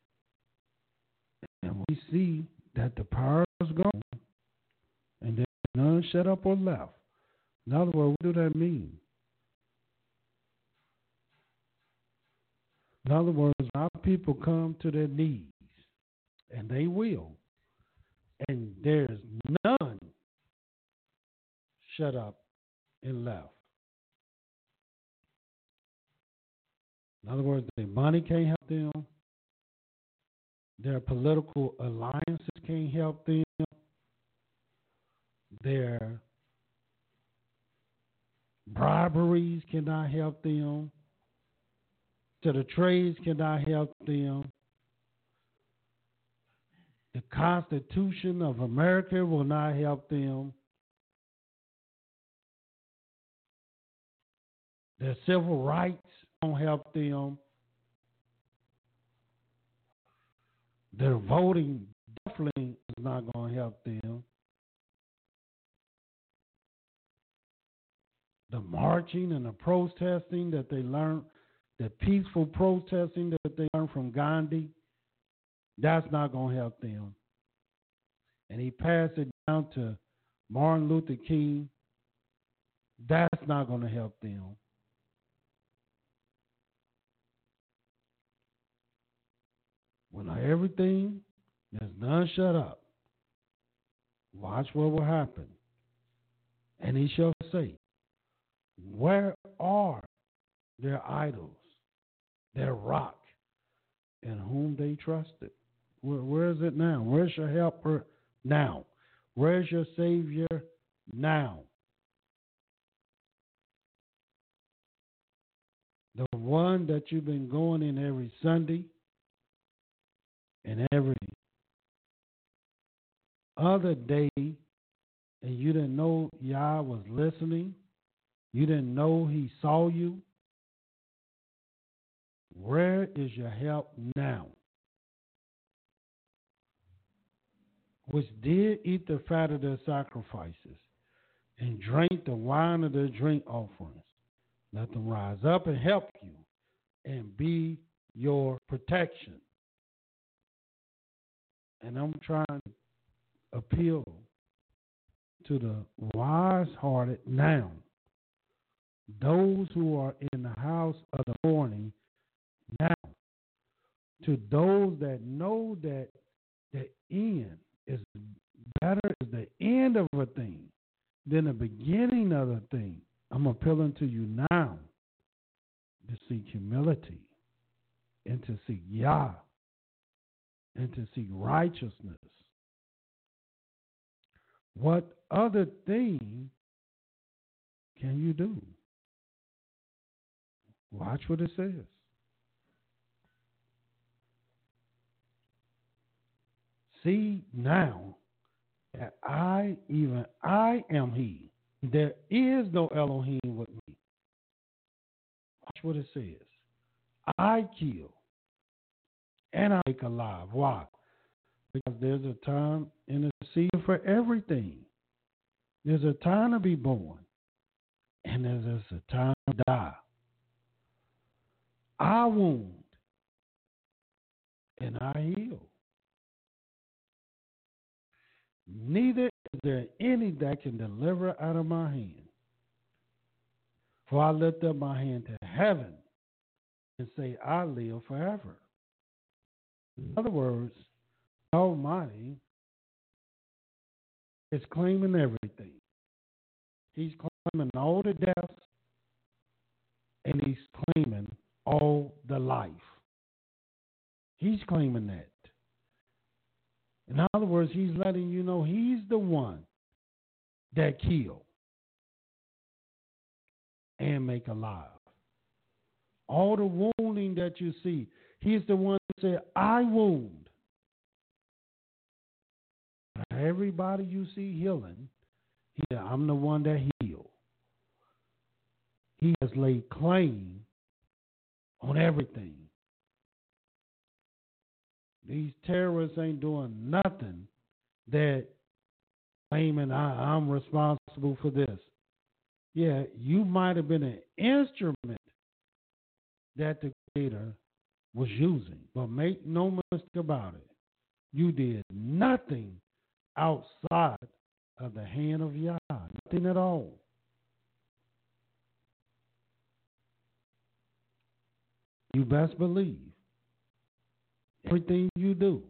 S4: And we see that the power is gone and there's none shut up or left. In other words, what do that mean? In other words, our people come to their knees, and they will, and there's none shut up and left. In other words, their money can't help them. Their political alliances can't help them. Their briberies cannot help them. So the trades cannot help them. The Constitution of America will not help them. Their civil rights won't help them. Their voting definitely is not going to help them. The marching and the protesting that they learned, the peaceful protesting that they learned from Gandhi, that's not going to help them. And he passed it down to Martin Luther King. That's not going to help them. When everything is done, shut up. Watch what will happen. And he shall say, where are their idols, their rock, in whom they trusted? Where, where is it now? Where's your helper now? Where's your Savior now? The one that you've been going in every Sunday and every other day, and you didn't know Yah was listening. You didn't know he saw you. Where is your help now? Which did eat the fat of their sacrifices and drank the wine of their drink offerings. Let them rise up and help you and be your protection. And I'm trying to appeal to the wise-hearted now. Those who are in the house of the morning now. To those that know that the end is better, is the end of a thing than the beginning of a thing. I'm appealing to you now to seek humility and to seek Yah and to seek righteousness. What other thing can you do? Watch what it says. See now that I, even I am he. There is no Elohim with me. Watch what it says. I kill and I make alive. Why? Because there's a time in the season for everything. There's a time to be born, and there's a time to die. I wound, and I heal. Neither is there any that can deliver out of my hand. For I lift up my hand to heaven and say, I live forever. In other words, Almighty is claiming everything. He's claiming all the deaths, and he's claiming all the life. He's claiming that. In other words, he's letting you know he's the one that kill and make alive. All the wounding that you see, he's the one that said, I wound. Everybody you see healing, he said, I'm the one that healed. He has laid claim on everything. These terrorists ain't doing nothing that claiming I, I'm responsible for this. Yeah, you might have been an instrument that the Creator was using, but make no mistake about it. You did nothing outside of the hand of Yah, nothing at all. You best believe everything you do,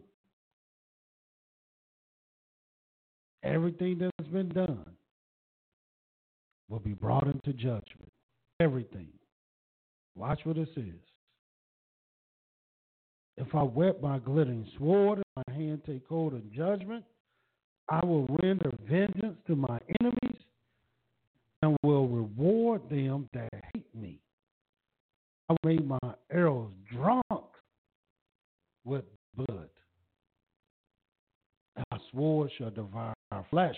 S4: everything that's been done will be brought into judgment. Everything. Watch what it says. If I whet my glittering sword and my hand take hold of judgment, I will render vengeance to my enemies and will reward them that hate me. I will make my arrows drunk with blood. shall devour our flesh,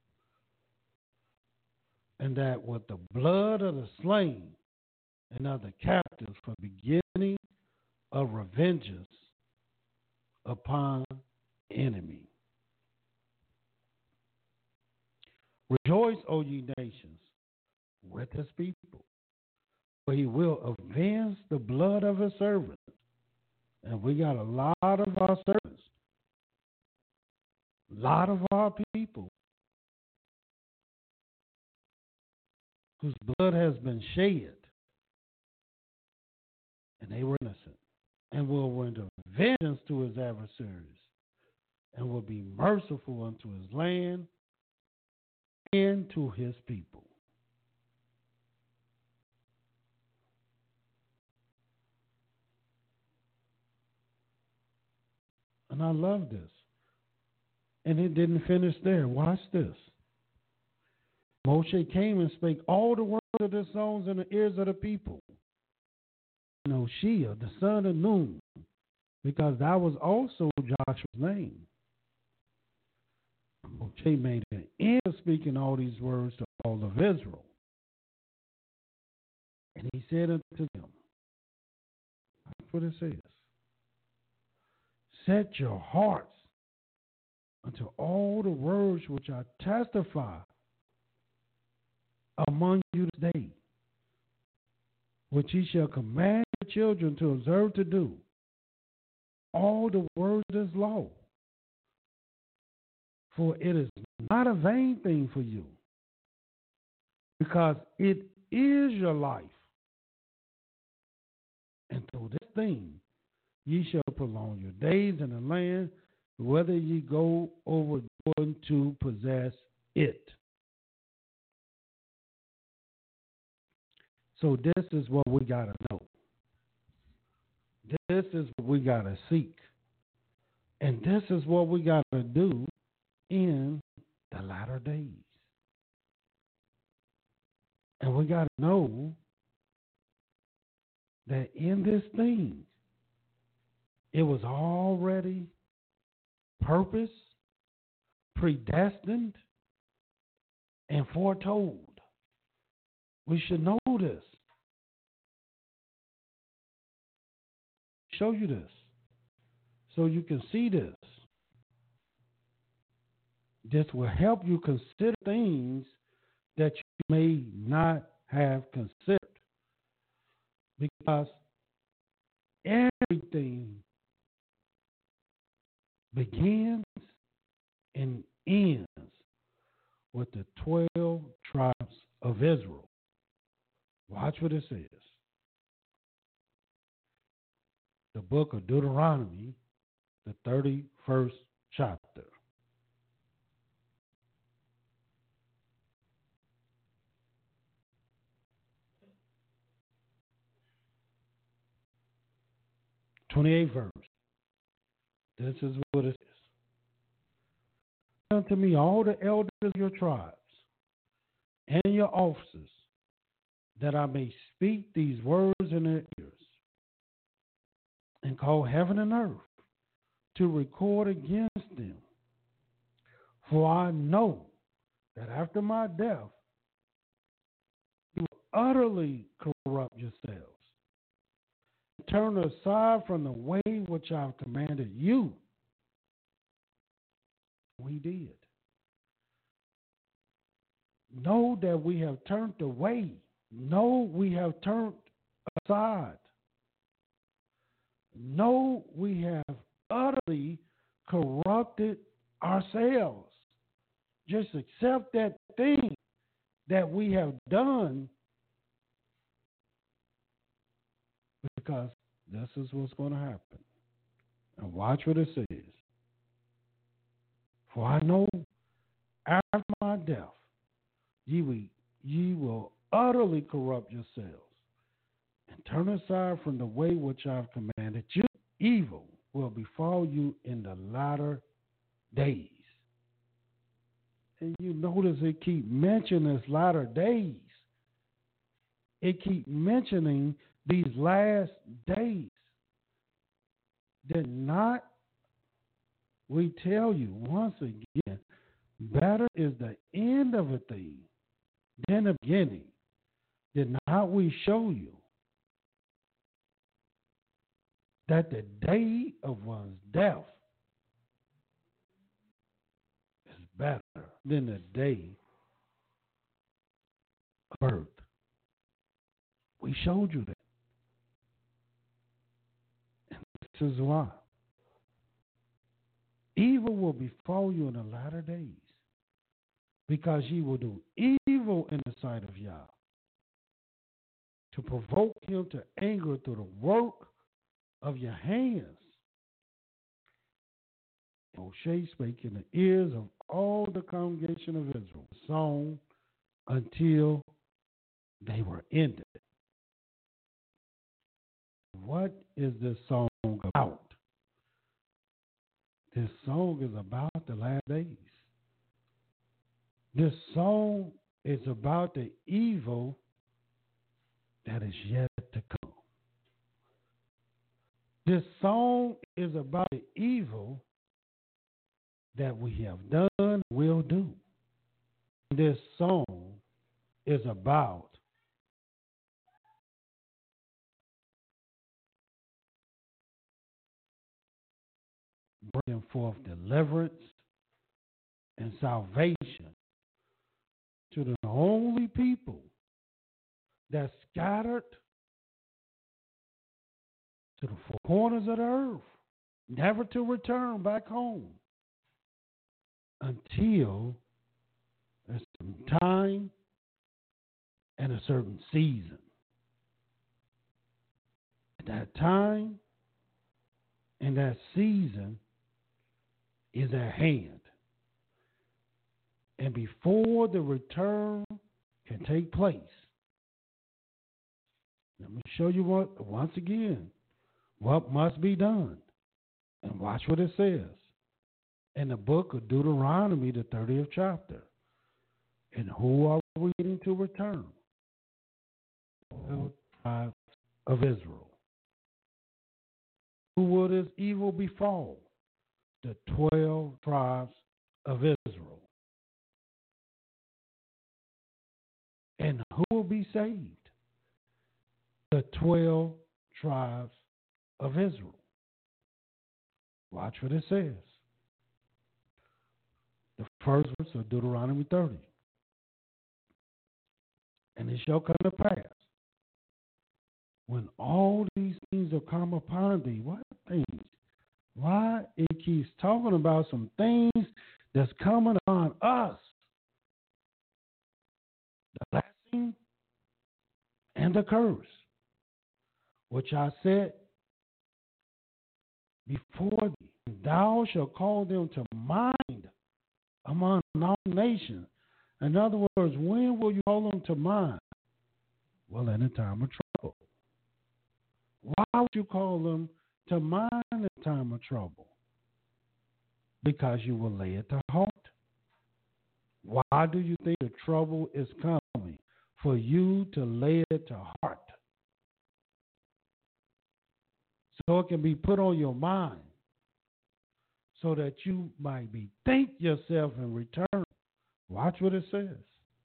S4: and that with the blood of the slain and of the captives for beginning of revenges upon enemy. Rejoice, O ye nations, with his people, for he will avenge the blood of his servants. And we got a lot of our servants, a lot of our people whose blood has been shed, and they were innocent, and will render vengeance to his adversaries, and will be merciful unto his land and to his people. And I love this. And it didn't finish there. Watch this. Moshe came and spake all the words of the songs in the ears of the people. And Hoshea, the son of Nun, because that was also Joshua's name. Moshe made an end of speaking all these words to all of Israel. And he said unto them, that's what it says, set your hearts unto all the words which I testify among you this day, which ye shall command your children to observe to do, all the words of this law. For it is not a vain thing for you, because it is your life. And through this thing ye shall prolong your days in the land, whether ye go over Jordan to possess it. So this is what we got to know. This is what we got to seek. And this is what we got to do in the latter days. And we got to know that in this thing, it was already purpose, predestined, and foretold. We should know this. Show you this so you can see this. This will help you consider things that you may not have considered, because everything begins and ends with the twelve tribes of Israel. Watch what it says. The book of Deuteronomy, the thirty-first chapter. twenty-eighth verse. This is what it is. Unto me all the elders of your tribes and your officers, that I may speak these words in their ears, and call heaven and earth to record against them. For I know that after my death, you will utterly corrupt yourselves. Turn aside from the way which I have commanded you. We did. Know that we have turned away. Know we have turned aside. Know we have utterly corrupted ourselves. Just accept that thing that we have done, because this is what's going to happen. And watch what it says. For I know after my death, ye will, ye will utterly corrupt yourselves, and turn aside from the way which I have commanded you. Evil will befall you in the latter days. And you notice it keep mentioning this latter days. It keep mentioning these last days. Did not we tell you once again, better is the end of a thing than the beginning. Did not we show you that the day of one's death is better than the day of birth? We showed you that. And this is why. Evil will befall you in the latter days, because ye will do evil in the sight of Yah, to provoke him to anger through the work of your hands. Moshe spake in the ears of all the congregation of Israel, song until they were ended. What is this song about? This song is about the last days. This song is about the evil that is yet to come. This song is about the evil that we have done and will do. This song is about bringing forth deliverance and salvation to the only people that scattered to the four corners of the earth, never to return back home until a certain time and a certain season. At that time and that season is at hand. And before the return can take place, let me show you what, once again, what must be done. And watch what it says in the book of Deuteronomy, the thirtieth chapter. And who are we getting to return? The tribes of Israel. Who will this evil befall? The twelve tribes of Israel. And who will be saved? The twelve tribes of Israel. Watch what it says. The first verse of Deuteronomy thirty. And it shall come to pass, when all these things have come upon thee, what things? Why it keeps talking about some things that's coming upon us? The blessing and the curse, which I said before thee, thou shalt call them to mind among all nations. In other words, when will you call them to mind? Well, in a time of trouble. Why would you call them to mind in a time of trouble? Because you will lay it to heart. Why do you think the trouble is coming? For you to lay it to heart. So it can be put on your mind, so that you might bethink yourself in return. Watch what it says.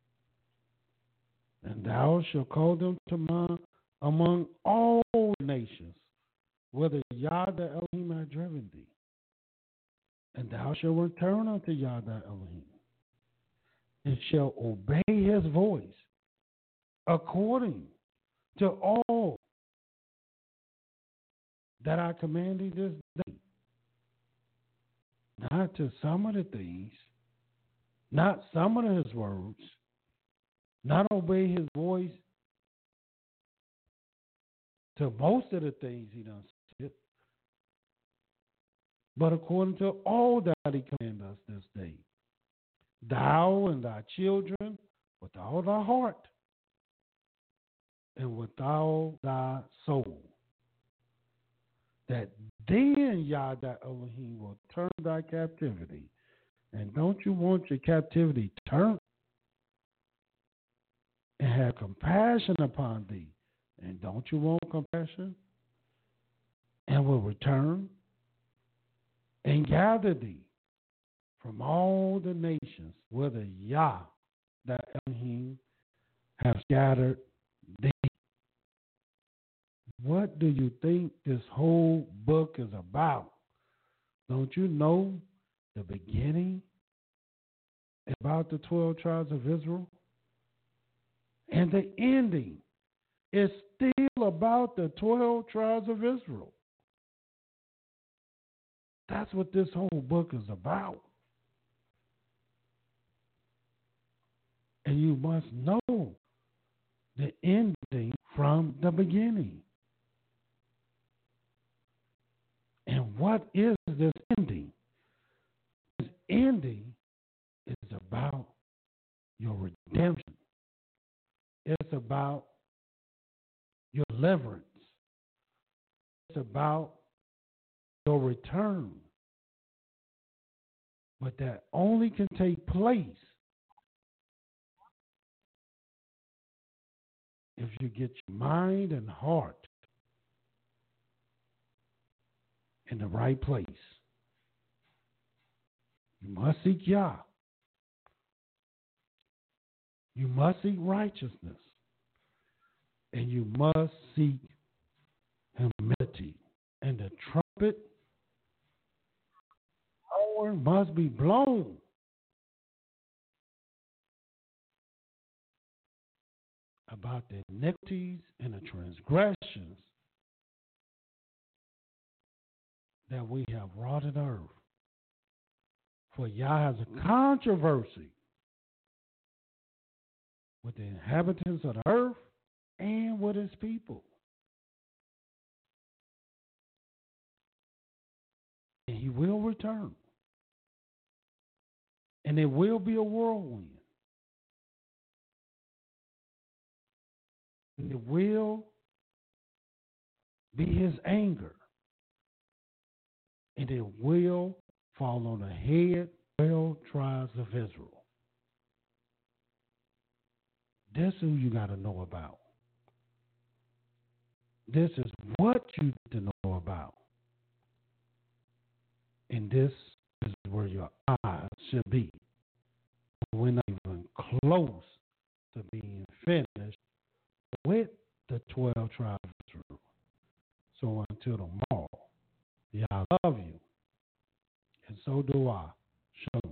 S4: And thou shalt call them to mind among all nations, whither Yah the Elohim hath driven thee. And thou shalt return unto Yah the Elohim, and shalt obey his voice, according to all that I command thee this day. Not to some of the things, not some of his words, not obey his voice to most of the things he done said, but according to all that he commanded us this day. Thou and thy children with all thy heart and with all thy soul, that then Yah thy Elohim will turn thy captivity. And don't you want your captivity turned? And have compassion upon thee. And don't you want compassion? And will return and gather thee from all the nations, whither Yah, that Elohim, have scattered thee. What do you think this whole book is about? Don't you know the beginning about the twelve tribes of Israel? And the ending is still about the twelve tribes of Israel. That's what this whole book is about. And you must know the ending from the beginning. And what is this ending? This ending is about your redemption. It's about your deliverance. It's about your return. But that only can take place if you get your mind and heart in the right place. You must seek Yah. You must seek righteousness. And you must seek humility. And the trumpet horn must be blown. About the iniquities and the transgressions that we have wrought in earth. For Yah has a controversy with the inhabitants of the earth and with his people. And he will return. And it will be a whirlwind. And it will be his anger. And it will fall on the head of the twelve tribes of Israel. This is who you got to know about. This is what you need to know about. And this is where your eyes should be. We're not even close to being finished with the twelve tribes of Israel. So until tomorrow, yeah, I love you. And so do I. Shalom.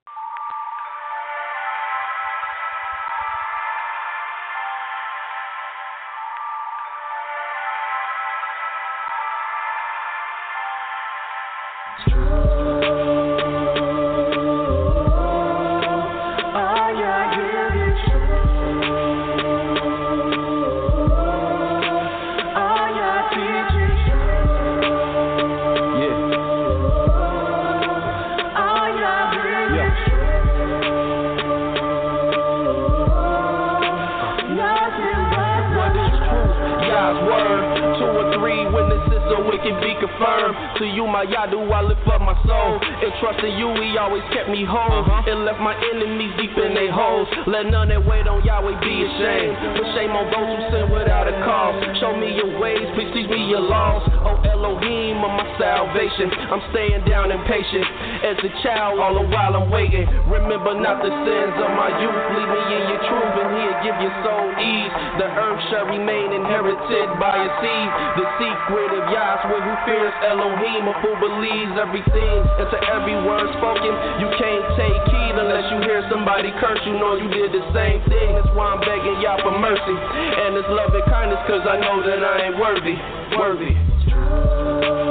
S5: To you, my Yadu, I lift up my soul. And trusting you, he always kept me whole. Uh-huh. And left my enemies deep in their holes. Let none that wait on Yahweh be ashamed. But shame on those who sin without a cause. Show me your ways, please teach me your laws. Oh Elohim of my salvation, I'm staying down and patient. As a child, all the while I'm waiting. Remember not the sins of my youth. Lead me in your truth, and he'll give your soul ease. The earth shall remain inherited by a seed. The secret of Yahweh who fears Elohim, of who believes everything. And to every word spoken, you can't take heed unless you hear somebody curse. You know you did the same thing. That's why I'm begging Yah for mercy. And it's love and kindness, cause I know that I ain't worthy. Worthy.